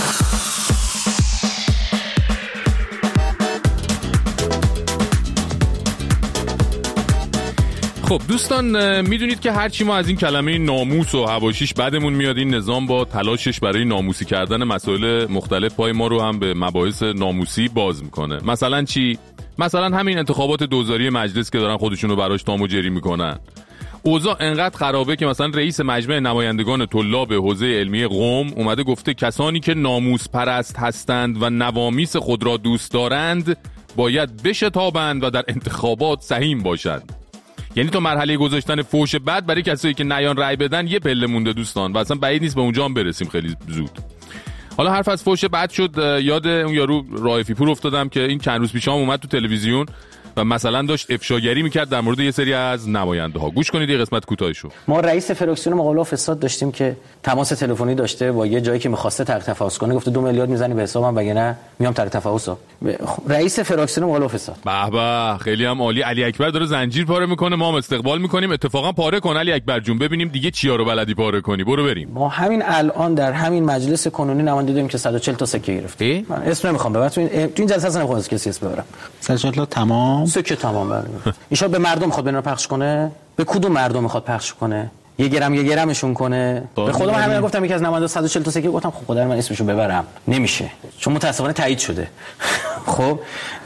خب دوستان، میدونید که هرچی ما از این کلمه ناموس و حواشیش بدمون میاد، این نظام با تلاشش برای ناموسی کردن مسائل مختلف پای ما رو هم به مباحث ناموسی باز میکنه. مثلا چی؟ مثلا همین انتخابات دوزاری مجلس که دارن خودشونو براش تام و جری میکنن. اوضاع انقدر خرابه که مثلا رئیس مجمع نمایندگان طلاب حوزه علمی قم اومده گفته کسانی که ناموس پرست هستند و نوامیس خود را دوست دارند باید بشتابند و در انتخابات سهیم باشند. یعنی تو مرحله گذاشتن فوش بد برای کسایی که نیان رأی بدن یه پله مونده دوستان و اصلا بعید نیست به اونجا هم برسیم خیلی زود. حالا حرف از فوش بد شد، یاد اون یارو رائفی پور افتادم که این چند روز پیش هم اومد تو تلویزیون و مثلا داشت افشاگری میکرد در مورد یه سری از نماینده ها. گوش کنید یه قسمت کوتاهشو. ما رئیس فراکسیون مقابله فساد داشتیم که تماس تلفنی داشته با یه جایی که می‌خواسته ترک تفاوض کنه، گفته دو میلیارد میزنی به حسابم وگرنه میام ترک تفاوض. رئیس فراکسیون مقابله فساد. به به، خیلی هم عالی. علی اکبر داره زنجیر پاره میکنه، ما هم استقبال میکنیم. اتفاقا پاره کن علی اکبر جون، ببینیم دیگه چیا رو بلدی پاره کنی. برو بریم. ما همین الان در همین مجلس کنونی نماینده داریم که صد و چهل تا سکه گرفت. من اسم نمیخوام ببرم، تو این تو این جلسه اصلا نمیخوام کسی اسم ببرم. صد و چهل تا تمام سکه تمام. ایشون به مردم میخواد بنا پخش کنه؟ به کدوم مردم میخواد پخش کنه؟ یه گرم یه گرمشون کنه؟ به خودم همین گفتم یکی از نماینده صد و چهل تا سکه گفتم خب خدا من اسمشو ببرم نمیشه چون متاسفانه تایید شده. خب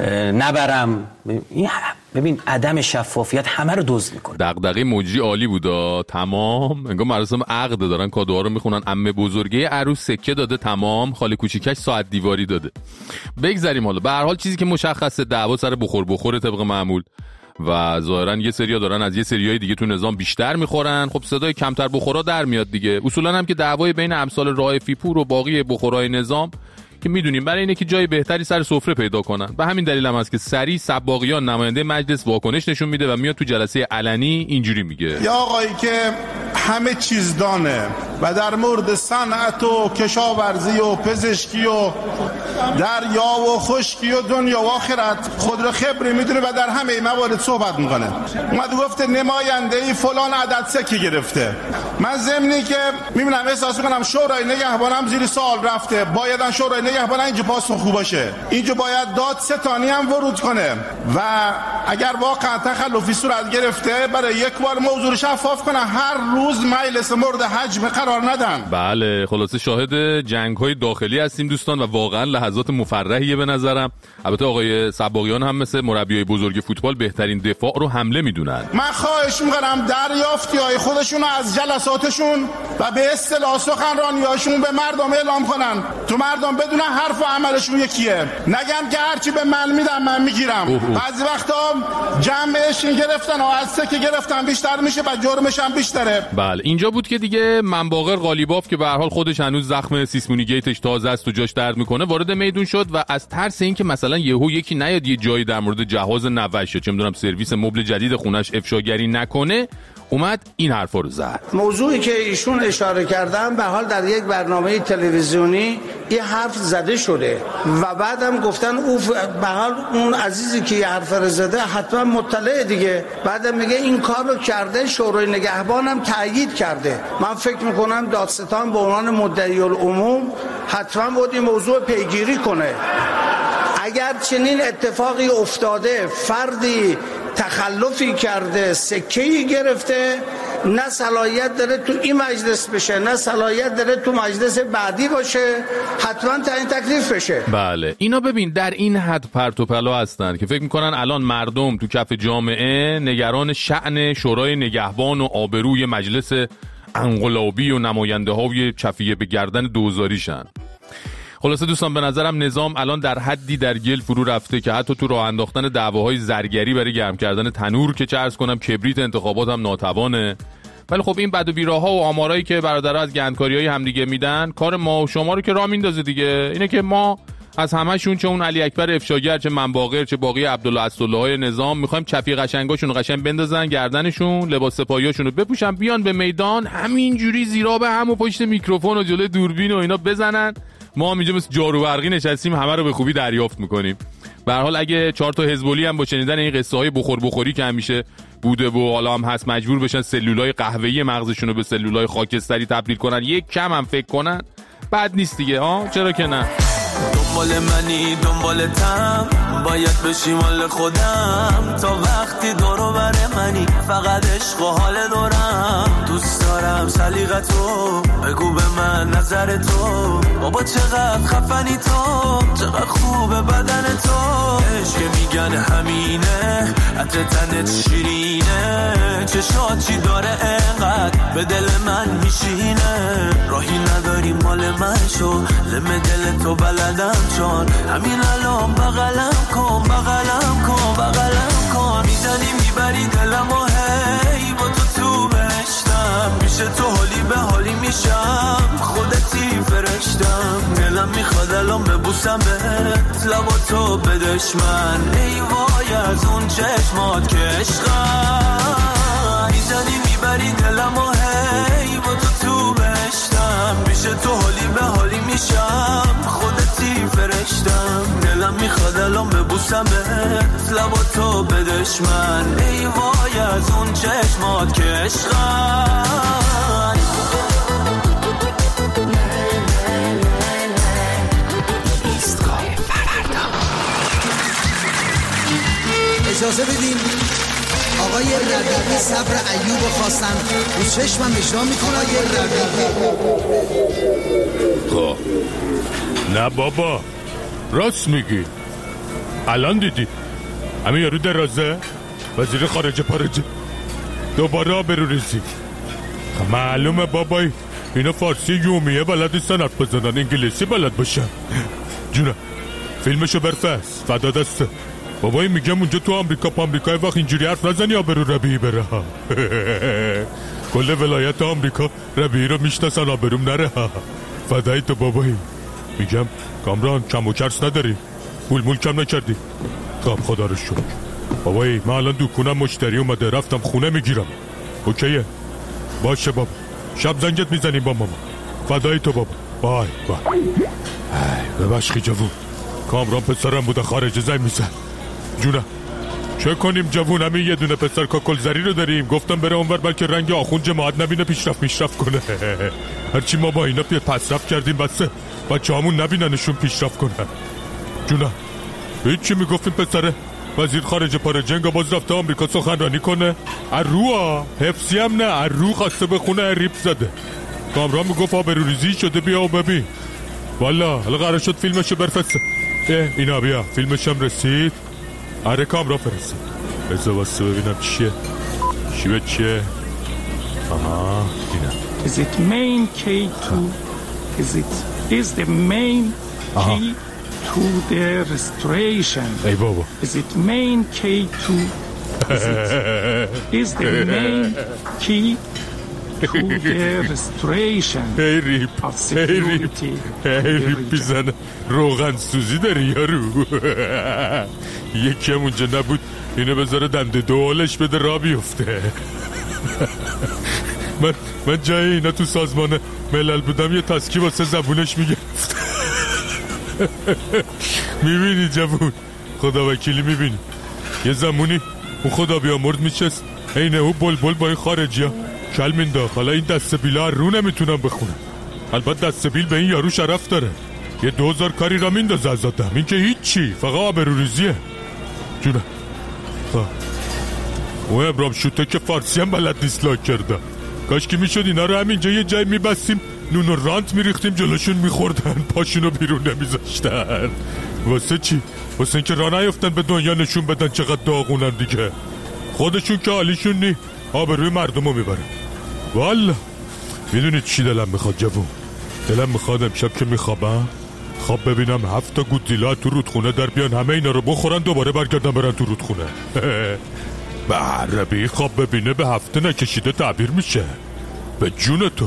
نبرم. این ببین عدم شفافیت همه رو دزد میکنه. دغدغه موجی عالی بودا. تمام انگار مراسم عقد دارن کادوها رو میخونن. عمه بزرگه عروس سکه داده تمام، خاله کوچیکش ساعت دیواری داده. بگذریم حالا. به هر حال چیزی که مشخصه دعوا سر بخور بخوره طبق معمول و ظاهرا یه سریا دارن از یه سریای دیگه تو نظام بیشتر میخورن. خب صدای کمتر بخورا در میاد دیگه. اصولا هم که دعوای بین امثال رائفی پور و باقی بخورای نظام که میدونیم برای اینه که جای بهتری سر سفره پیدا کنن. و همین دلیل هم هست که سری سباقیان نماینده مجلس واکنش نشون میده و میاد تو جلسه علنی اینجوری میگه: یا آقایی که همه چیز دانه و در مورد صنعت و کشاورزی و پزشکی و دریا و خشکی و دنیا و آخرت خود رو خبری میدونه و در همه موارد صحبت میکنه. اومد گفته نماینده ای فلان عدد سکه گرفته. من ضمنی که میبینم احساس میکنم شورای نگهبانم زیر سوال رفته. بایدن شورای نگهبان اینجا پاسخ خوب باشه. اینجا باید داد ستانی هم ورود کنه و اگر واقعا تخلفی صورت گرفته برای یک بار موضوع شفاف کنه. هر روز مجلس مورد حجم قرار ندن. بله خلاصه شاهد جنگ‌های داخلی هستیم دوستان و واقعا لحظات مفرحیه به نظرم. البته آقای سباقیان هم مثل مربیای بزرگ فوتبال بهترین دفاع رو حمله میدونن. من خواهش می‌کنم دریافتی‌های خودشون از جلساتشون و به اصطلاح سخنرانی‌هاشون به مردم اعلام کنن. تو مردم بدون حرف و عملشون یکیه. نگن که هرچی به من میدم من میگیرم. بعضی وقتا جمعش گرفتن و از سکه گرفتن بیشتر میشه و جرمش هم بیشتره. بله اینجا بود که دیگه منباقر قالیباف که به هر حال خودش هنوز زخم سیسمونی گیتش تازه است و جاش درد میکنه وارد میدون شد و از ترس اینکه مثلا یهو یکی نیاد یه جایی در مورد جهاز نوشه چه میدونم سرویس مبل جدید خونش افشاگری نکنه اومد این حرفا رو زد. موضوعی که ایشون اشاره کردن به حال در یک برنامه تلویزیونی یه حرف زده شده و بعدم گفتن او به حال اون عزیزی که یه حرف رو زده حتما مطلع دیگه. بعدم میگه این کار رو کرده شورای نگهبانم تایید کرده. من فکر میکنم دادستان به عنوان مدعی العموم حتما باید این موضوع پیگیری کنه. اگر چنین اتفاقی افتاده فردی تخلفی کرده سکه‌ای گرفته نه صلاحیت داره تو این مجلس بشه، نه صلاحیت داره تو مجلس بعدی باشه، حتما تعیین تکلیف بشه. بله اینا ببین در این حد پرت و پلا هستن که فکر میکنن الان مردم تو کف جامعه نگران شأن شورای نگهبان و آبروی مجلس انقلابی و نماینده های چفیه به گردن دوزاریشن. خلاصه دوستان به نظرم نظام الان در حدی در گل فرو رفته که حتی تو راه انداختن دعواهای زرگری برای گرم کردن تنور که چرس کنم کبریت انتخابات هم ناتوانه. ولی خب این بد و بیراها و آمارایی که برادرها از گندکاری‌های همدیگه میدن کار ما و شما رو که راه میندازه دیگه. اینه که ما از همه‌شون چه اون علی اکبر افشاگر چه منباغر چه باقی عبدالله اسدالله‌های نظام می‌خوایم چپی قشنگاشون رو قشنگ بندازن گردنشون، لباس سپاهیاشون رو بپوشن بیان به میدان همینجوری زیرا به هم و پشت میکروفون و جلوی دوربین و اینا بزنن. ما هم اینجا مثل جارو برقی نشستیم همه رو به خوبی دریافت می‌کنیم. به هر حال اگه چهار تا حزبولی هم با شنیدن این قصه های بخور بخوری که همیشه بوده و حالا هم هست مجبور بشن سلولای قهوه‌ای مغزشون رو به سلولای خاکستری تبدیل کنن، یک کم هم فکر کنن بد نیست دیگه. ها چرا که نه. دنبال منی دنبالتم باید بشی مال خودم تا وقتی دورو بره منی فقط عشق و حال دورم. دوست دارم سلیقتو بگو به من نظر تو بابا چقدر خفنی تو چقدر خوبه بدن تو. عشق میگن همینه عطر تنت شیرینه چشات چی داره انقدر به دل من میشینه. راهی نداری مال من شو لم دل تو بلدم چون همین الان بغلم کن بغلم کن بغلم کن. میزنی میبری دلم و هی با تو تو بشتم پیش تو حالی به حالی میشم خودتی فرشتم. دلم میخواد الان ببوسم بهت لبا تو بدش من ای وای از اون چشمات که عشقم. میزنی میبری دلم و هی با تو تو بشتم پیش تو حالی به حالی میشم خودتی فرشتم. دلم میخواد الان ببوسم بهت لبا تو بدش من ای وای از اون چشمات که عشقم. ایستگاه فردا اجازه بدین آقای ربیعی صبر ایوب خواستن رو چشمم اجرا میکنه. آقای خب نه بابا راست میگی. الان دیدی همین یارو درازه وزیر خارجه پارجه دوباره آبرو ریزی. معلومه بابای اینا فارسی یومیه بلد نیستن حرف بزنن انگلیسی بلد باشن. جونه فیلمشو برفس فدا دسته بابایی میگم اونجا تو آمریکا پا آمریکای وقت اینجوری حرف نزنی آبرو ربیعی بره. کل ولایت آمریکا ربیعی رو میشناسن آبروم نره. فدای تو بابایی. میگم کامران کم و کرس نداری پول مول کم نکردی. خب خدا رو شکر بابایی من الان دکونم مشتری اومده رفتم خونه میگیرم. اوکیه باشه بابا شب زنگت میزنیم با ماما. فدای تو بابا بای بای. ببشخی جوون کامران پسرم بوده خارج زنگ میزن. جونه چه کنیم جوون همین یه دونه پسر کاکلزری رو داریم گفتم بره اونور بلکه رنگ آخون جماعت نبینه پیشرفت میشرفت کنه. هرچی ما با اینا پسرفت کردیم بسه بچه همون نبیننشون پیشرفت کنن. جونه هیچی میگفتیم پسره وزیر خارجه پارجنگا باز رفته آمریکا سخنرانی کنه. ارروها حفظی هم نه اررو خواسته بخونه ریپ زده. کامران میگفت آبروریزی شده بیا و ببین. والا حالا قرار شد فیلمشو برفسته. اینا بیا فیلمشم رسید. آره کامران فرسته بذار واسه ببینم چیه چی به چیه. آها دیدم. Is it main key to is it is the main key to the restoration. ای بابا. Is it main key to is it is the main key to the restoration. ای ریپ ای ریپ ای ریپ بیزنه روغن سوزی داری یارو. یکی هم اونجا نبود اینو بذاره دنده دوالش بده را بیفته. من من جای اینا تو سازمان ملل بودم یه تسکی واسه زبونش میگرفت. میبینی جوون خدا وکیلی میبینی یه زمونی اون خدا بیامرد میشست اینه او بل بل با این خارجی ها کل مینداخت. حالا این دست بیلا رو نمیتونم بخونم. البته دست بیل به این یارو شرف داره یه دوزار کاری را میندازه از آدم. این که هیچی فقط آبروریزیه. جونه اون ابرام شوته که فارسی هم بلد نیست لاک کرده. کاش که میشد اینا رو همینجا یه جای میبستیم، نون و رانت میریختیم جلوشون میخوردن، پاشونو بیرون نمیذاشتن. واسه چی؟ واسه اینکه راه نیفتن به دنیا نشون بدن چقدر داغونن دیگه. خودشون که حالیشون نی، آبروی مردمو میبرن. والا میدونید چی دلم میخواد جوون؟ دلم میخواد امشب که میخوابم خواب ببینم هفت تا گودزیلا تو رودخونه در بیان، همه اینا رو بخورن دوباره برگردن برن تو رودخونه. به عربی خواب ببینه به هفته نکشیده تعبیر میشه. به جون تو.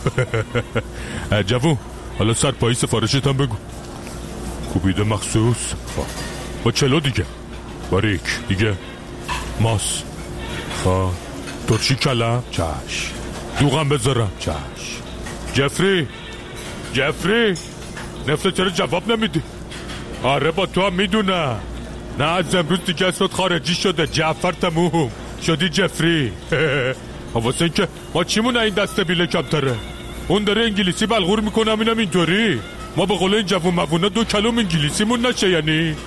جوون حالا سرپایی سفارشت هم بگو. کوبیده مخصوص با چلو دیگه، باریک دیگه، ماس خا ترشی کلم چش، دوغم بذارم چش. جفری جفری نفته چرا جواب نمیدی؟ آره با تو هم میدونم، نه از امروز دیگه اسمت خارجی شده، جعفر تموم شدی جفری. واسه این که ما چیمونه این دسته بیله کمتره؟ اون داره انگلیسی بلغور میکنم اینم اینطوری، ما به قول این جوون مبونه دو کلم انگلیسیمون نشه یعنی.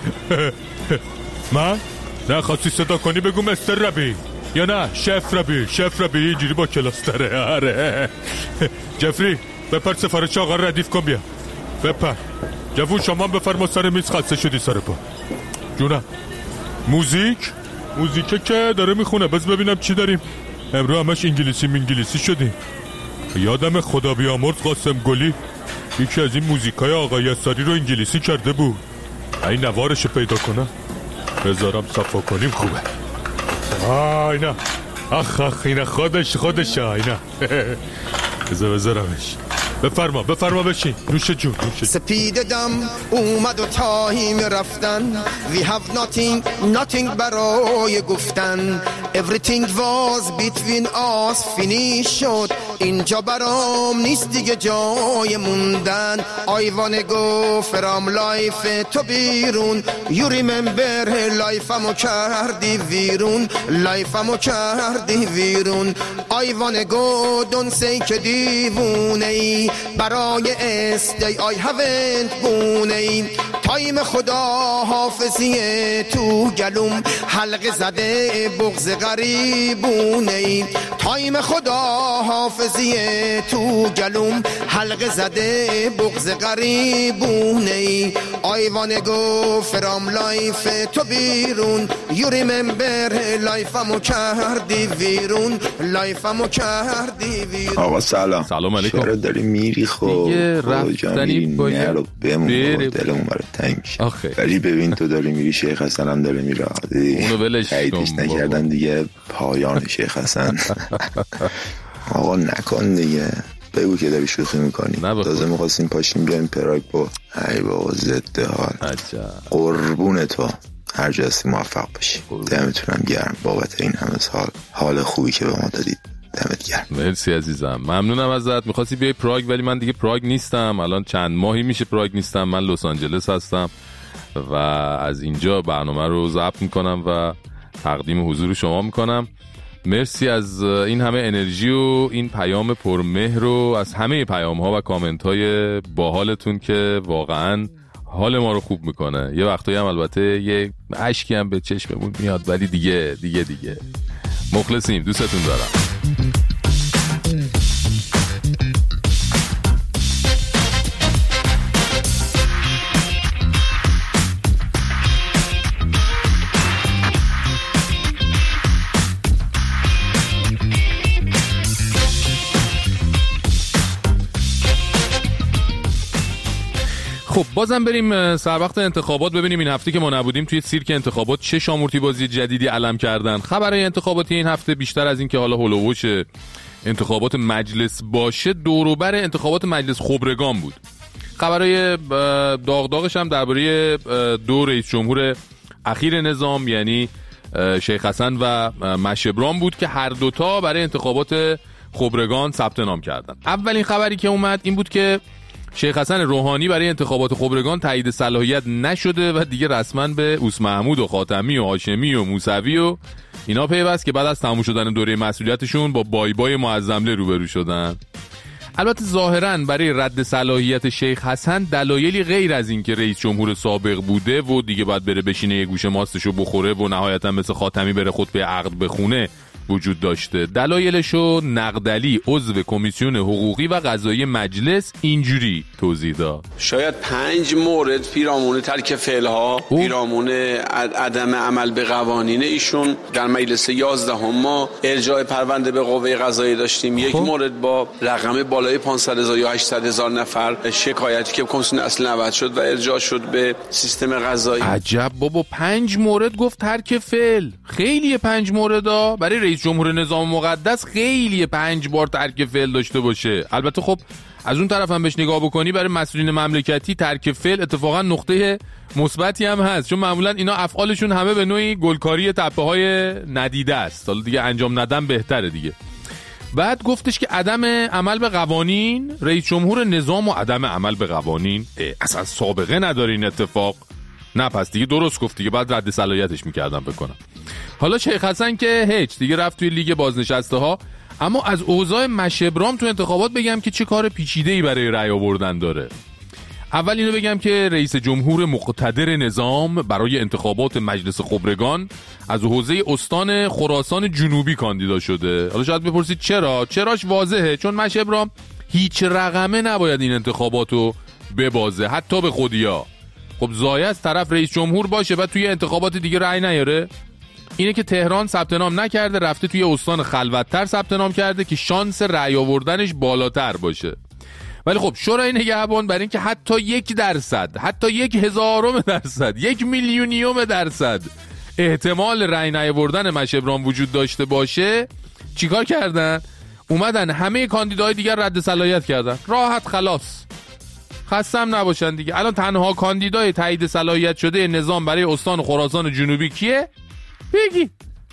من؟ نه خواستی صدا کنی بگو مستر ربی، یا نه شف ربی، شف ربی اینجوری با کلاس داره. آره جفری بپر سفارش آقا ردیف کن بیا، بپر. جوون شما هم بفرما سر میز، خسته شدی سر پا. جونم موزیک؟ موزیکه که داره میخونه، بس ببینم چی داریم. امرو همش انگلیسی منگلیسی شدیم. یادم خدا بیامرز قاسم گلی یکی از این موزیکای آقای یساری رو انگلیسی کرده بود. این نوارشو پیدا کنم بذارم صفا کنیم خوبه. آه اینا اخ اخ اینا خودش خودش اینا. بذار بذارمش. بفرما بفرما بشین نوش جون نوش. سپید دم اومد و تایم رفتن، we have nothing nothing برای گفتن. everything was between us finish شد، اینجا برام نیست دیگه جای موندن. I wanna go from life تو بیرون، you remember life امو کردی ویرون، life امو کردی ویرون. I wanna go don't say که دیوونه ای، برای استای I haven't بونه ای. تایم خدا حافظیه تو گلوم، حلقه زده بغض غریبونه ای. تایم خدا حافظیه تو گلوم، حلقه زده بغض غریبونه ای. I wanna go from life تو بیرون، you remember life امو کردی ویرون، life امو کردی ویرون. آقا سلام. سلام علیکم. چرا داری میری خب؟ دیگه رفتنی باید نرو بمون، دلمون برای تنگ شد. ولی ببین تو داری میری، شیخ حسن هم داره میره. اونو ولش کن نکردن دیگه، پایان شیخ حسن. آقا نکن دیگه، بگو که داری شوخی میکنی. تازه میخواستیم پاشیم بیایم پراگ با ای بابا ضد حال. قربون تو، هر جا هستی موفق باشی. دمتونم گرم بابت این همه سال حال خوبی که به ما دادید. دمت گرم. مرسی عزیزم، ممنونم ازت. میخواستی بیای پراگ ولی من دیگه پراگ نیستم، الان چند ماهی میشه پراگ نیستم. من لس آنجلس هستم و از اینجا برنامه رو ضبط میکنم و تقدیم حضور شما میکنم. مرسی از این همه انرژی و این پیام پرمهر و از همه پیام ها و کامنت های باحالتون که واقعا حال ما رو خوب میکنه. یه وقتایی هم البته یه اشکی هم به چشممون میاد ولی دیگه دیگه دیگه مخلصیم، دوستتون دارم. خب بازم بریم سر وقت انتخابات، ببینیم این هفته که ما نبودیم توی سیرک انتخابات چه شامورتی بازی جدیدی علم کردن. خبرهای انتخاباتی این هفته بیشتر از این که حالا هولووش انتخابات مجلس باشه دور و بر انتخابات مجلس خبرگان بود. خبرهای داغ داغش هم درباره دو رئیس جمهور اخیر نظام یعنی شیخ حسن و مشبران بود که هر دوتا برای انتخابات خبرگان ثبت نام کردن. اولین خبری که اومد این بود که شیخ حسن روحانی برای انتخابات خبرگان تایید صلاحیت نشده و دیگه رسما به اوس محمود و خاتمی و هاشمی و موسوی و اینا پیوست که بعد از تموم شدن دوره مسئولیتشون با بای بای معظمله روبرو شدن. البته ظاهرا برای رد صلاحیت شیخ حسن دلایلی غیر از این که رئیس جمهور سابق بوده و دیگه باید بره بشینه یه گوشه ماستشو بخوره و نهایتا مثل خاتمی بره خطبه عقد بخونه وجود داشته. دلایلشو نقدلی عضو کمیسیون حقوقی و قضایی مجلس اینجوری توضیح داد: شاید پنج مورد پیرامون ترک فعلها، پیرامون عدم عمل به قوانین ایشون در مجلس یازدهم ما ارجاع پرونده به قوه قضاییه داشتیم. یک مورد با رقم بالای پانصد هزار یا هشتصد هزار نفر شکایتی که کمیسیون اصل نود شد و ارجاع شد به سیستم قضایی. عجب بابا، پنج مورد گفت ترک فعل. خیلیه پنج موردا برای رئیس جمهور نظام مقدس، خیلیه پنج بار ترک فعل داشته باشه. البته خب از اون طرف هم بهش نگاه بکنی برای مسئولین مملکتی ترک فعل اتفاقا نقطه مثبتی هم هست، چون معمولا اینا افعالشون همه به نوعی گلکاری تپه‌های ندیده است. حالا دیگه انجام ندن بهتره دیگه. بعد گفتش که عدم عمل به قوانین، رئیس جمهور نظام و عدم عمل به قوانین اصلا سابقه نداره این اتفاق. نه پس دیگه درست گفت دیگه، بعد رد صلاحیتش میکردم بکنم. حالا شیخ حسن که هیچ دیگه رفت توی لیگ بازنشسته ها. اما از اوضاع مشبرام تو انتخابات بگم که چه کار پیچیده‌ای برای رأی آوردن داره. اول اینو بگم که رئیس جمهور مقتدر نظام برای انتخابات مجلس خبرگان از حوزه استان خراسان جنوبی کاندیدا شده. حالا شاید بپرسید چرا؟ چراش واضحه، چون مشبرام هیچ رقمه نباید این انتخاباتو ببازه، حتی به خودیا. خب زایه از طرف رئیس جمهور باشه و توی انتخابات دیگه رأی نیاره. اینه که تهران ثبت نام نکرده، رفته توی استان خلوت‌تر ثبت نام کرده که شانس رأی آوردنش بالاتر باشه. ولی خب شورای نگهبان برای اینکه حتی یک درصد، حتی یک هزارم درصد، یک میلیونیوم درصد احتمال رأی نیاوردن مشبرام وجود داشته باشه، چیکار کردن؟ اومدن همه کاندیداهای دیگر رد صلاحیت کردن. راحت خلاص، خستم نباشن دیگه. الان تنها کاندیدای تایید صلاحیت شده نظام برای استان خراسان جنوبی کیه؟ بگی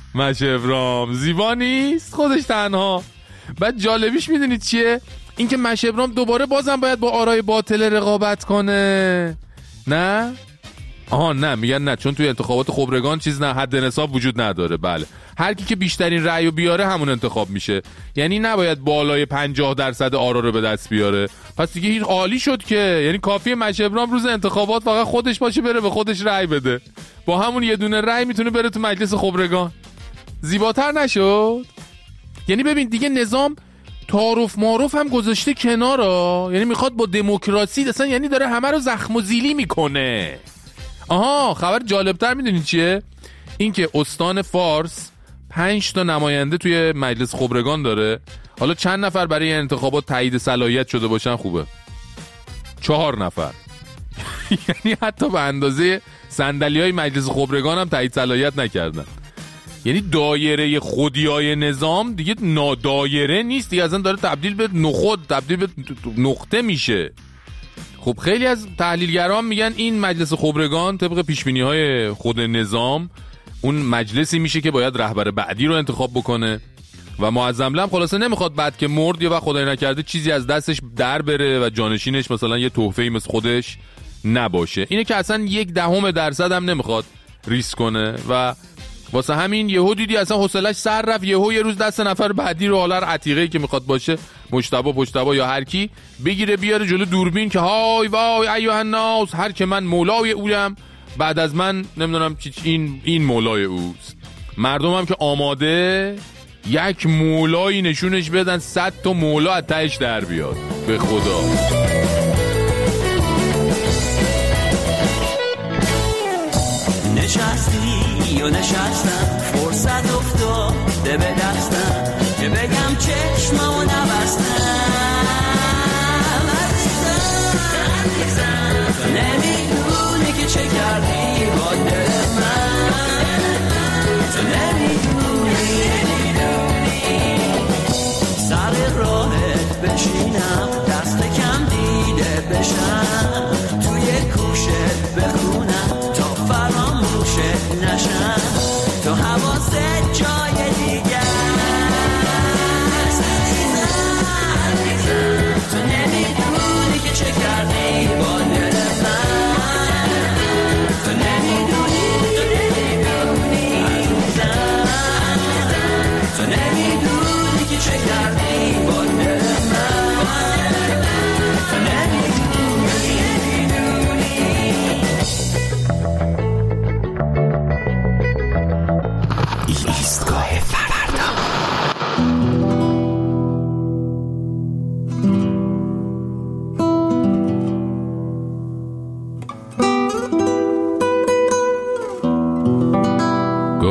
مشبرام. زیبا نیست خودش تنها. بعد جالبیش میدونید چیه؟ اینکه مشبرام دوباره بازم باید با آرای باطل رقابت کنه. نه؟ آها نه، میگن نه، چون توی انتخابات خبرگان چیز نه، حد نصاب وجود نداره. بله، هر کی که بیشترین رأیو بیاره همون انتخاب میشه. یعنی نباید بالای پنجاه درصد آرا رو به دست بیاره. پس دیگه این عالی شد که یعنی کافیه مشبرام روز انتخابات فقط خودش باشه بره به خودش رأی بده، با همون یه دونه رأی میتونه بره تو مجلس خبرگان. زیباتر نشد؟ یعنی ببین دیگه نظام تعارف معارف هم گذاشته کنارا، یعنی میخواد با دموکراسی اصلا، یعنی داره همه رو زخم و زیلی میکنه. آها خبر جالبتر میدونید چیه؟ این که استان فارس پنج تا نماینده توی مجلس خبرگان داره. حالا چند نفر برای انتخابات تایید صلاحیت شده باشن خوبه؟ چهار نفر. یعنی حتی به اندازه صندلی‌های مجلس خبرگان هم تایید صلاحیت نکردن. یعنی دایره خودیای نظام دیگه نادایره نیست دیگه، اصلا داره تبدیل به نخود، تبدیل به نقطه میشه. خب خیلی از تحلیلگران میگن این مجلس خبرگان طبق پیشبینی‌های خود نظام اون مجلسی میشه که باید رهبر بعدی رو انتخاب بکنه و معظم لم خلاصه نمیخواد بعد که مرد یا خدای نکرده چیزی از دستش در بره و جانشینش مثلا یه تحفه‌ای مثل خودش نباشه. اینه که اصلا یک دهم درصد هم نمیخواد ریسک کنه و واسه همین یهو دیدی اصلا حوصله‌اش سر رفت، یهو یه روز دست نفر بعدی رو حالا عتیقه‌ای که میخواد باشه، مجتبی پشتبا یا هر کی، بگیره بیاره جلو دوربین که های وای ایها الناس، هر که من مولای اویم، بعد از من نمیدونم چی این این مولای اوست. مردم هم که آماده یک مولایی نشونش بدن، صد تا مولا از تهش در بیاد. به خدا نشستی یا نشستم، فرصت افتاده به دستم که بگم چشممو نبستم. عزیزم تو نمیدونی که چه کردی با دل من، تو نمیدونی سر راهت بشینم، دست کم دیده بشم، توی کوشت بخونم تا فراموشت نشم، تو حواست جای دیگه است. تو نمیدونی که چه کردی با دل من، تو نمیدونی عزیزم، تو نمیدونی که چه کردی با دل من.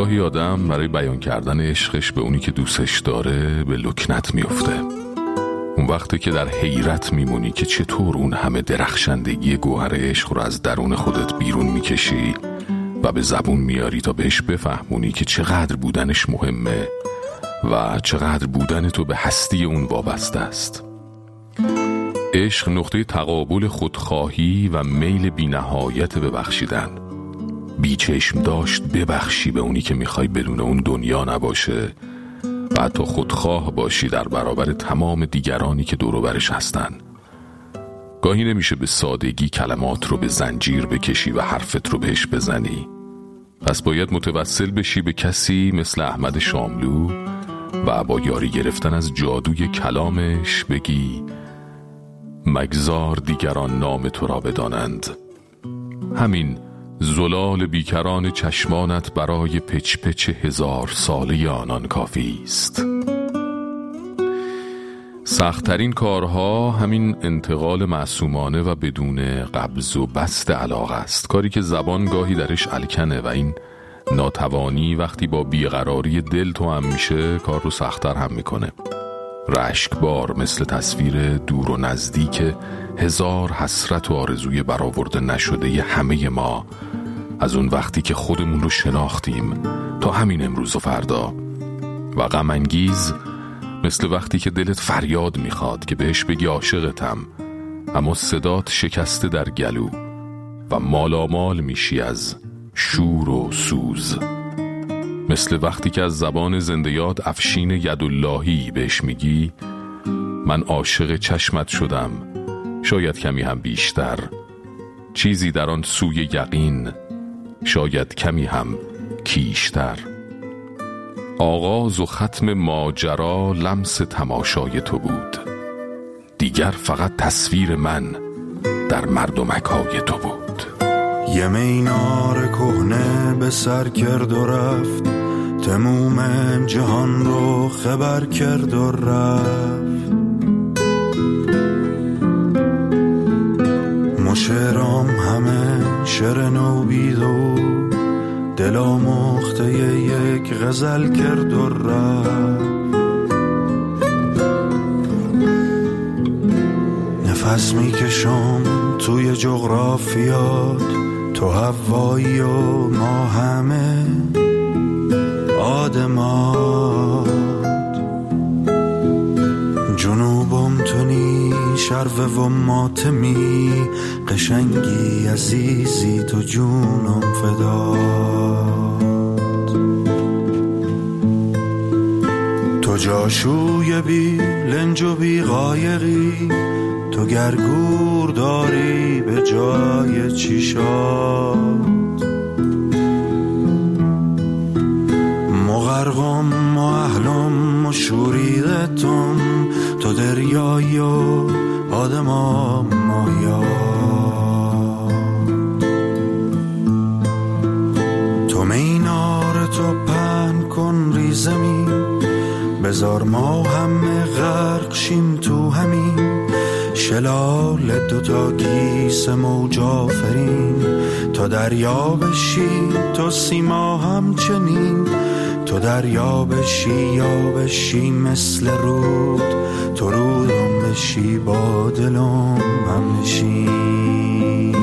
گاهی آدم برای بیان کردن عشقش به اونی که دوستش داره به لکنت میفته. اون وقتی که در حیرت میمونی که چطور اون همه درخشندگی گوهر عشق رو از درون خودت بیرون میکشی و به زبون میاری تا بهش بفهمونی که چقدر بودنش مهمه و چقدر بودن تو به هستی اون وابسته است. عشق نقطه تقابل خودخواهی و میل بی نهایت به بخشیدن. بی چشم داشت ببخشی به اونی که میخوای بدون اون دنیا نباشه و حتی خودخواه باشی در برابر تمام دیگرانی که دور و برش هستن. گاهی نمیشه به سادگی کلمات رو به زنجیر بکشی و حرفت رو بهش بزنی. پس باید متوسل بشی به کسی مثل احمد شاملو و با یاری گرفتن از جادوی کلامش بگی مگذار دیگران نام تو را بدانند. همین زلال بیکران چشمانت برای پچ پچ هزار ساله آنان کافی است. سخت‌ترین کارها همین انتقال معصومانه و بدون قبض و بست علاقه است. کاری که زبان گاهی درش الکنه و این ناتوانی وقتی با بیقراری دل تو هم میشه کار رو سخت‌تر هم میکنه. رشکبار مثل تصویر دور و نزدیک هزار حسرت و آرزوی برآورده نشده ی همه ما از اون وقتی که خودمون رو شناختیم تا همین امروز و فردا. و غم انگیز مثل وقتی که دلت فریاد میخواد که بهش بگی عاشقتم اما صدات شکسته در گلو و مالامال میشی از شور و سوز. مثل وقتی که از زبان زنده یاد افشین یداللهی بهش میگی من عاشق چشمت شدم، شاید کمی هم بیشتر، چیزی در آن سوی یقین، شاید کمی هم کیشتر. آغاز و ختم ماجرا لمس تماشای تو بود، دیگر فقط تصویر من در مردمکای تو بود. یه مینار کهنه به سر کرد و رفت، تموم جهان رو خبر کرد و رفت. مشعرام همه شعر نو بید و دلا مخته یک غزل کرد و رفت. نفس میکشم توی جغرافیات، تو هوایی و ما همه آدمات. جنوبم تونی شرو و ماتمی، قشنگی عزیزی تو جونم فدات. تو جاشوی بی لنج و بی قایقی، تو گرگور داری به جای چیشات. مغرقم و اهلم و شوریدتم، تو دریایی و آدم ها ماهیات. تو مینار تو پهن کن ری زمین، بذار ما همه غرق شیم تو همین شلال دوتا گیس موج آفرین. تو دریا بشی تو سیما همچنین، تو دریا بشی یا بشی مثل رود، تو رودم بشی با دلم هم نشین.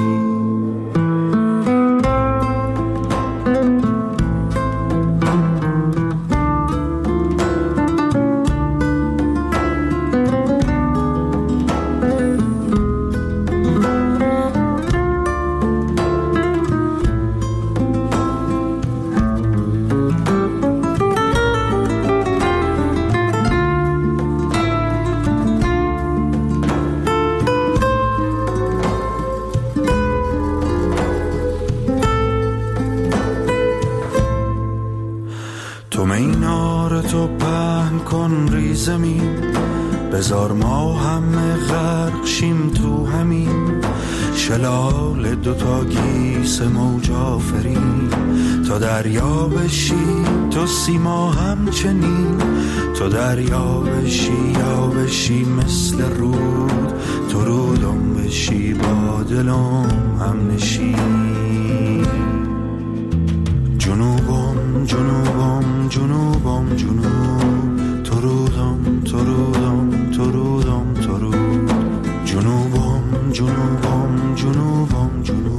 تو مینار تو پهن کن ری زمین، بذار ما همه غرق شیم تو همین شلال دوتا گیس موج آفرین. تو دریا بشی تو سیما همچنین، تو دریا بشی یا بشی مثل رود، تو رودم بشی با دلم هم نشین. جنوبم جنوب جنوبم جنوبم جنوبم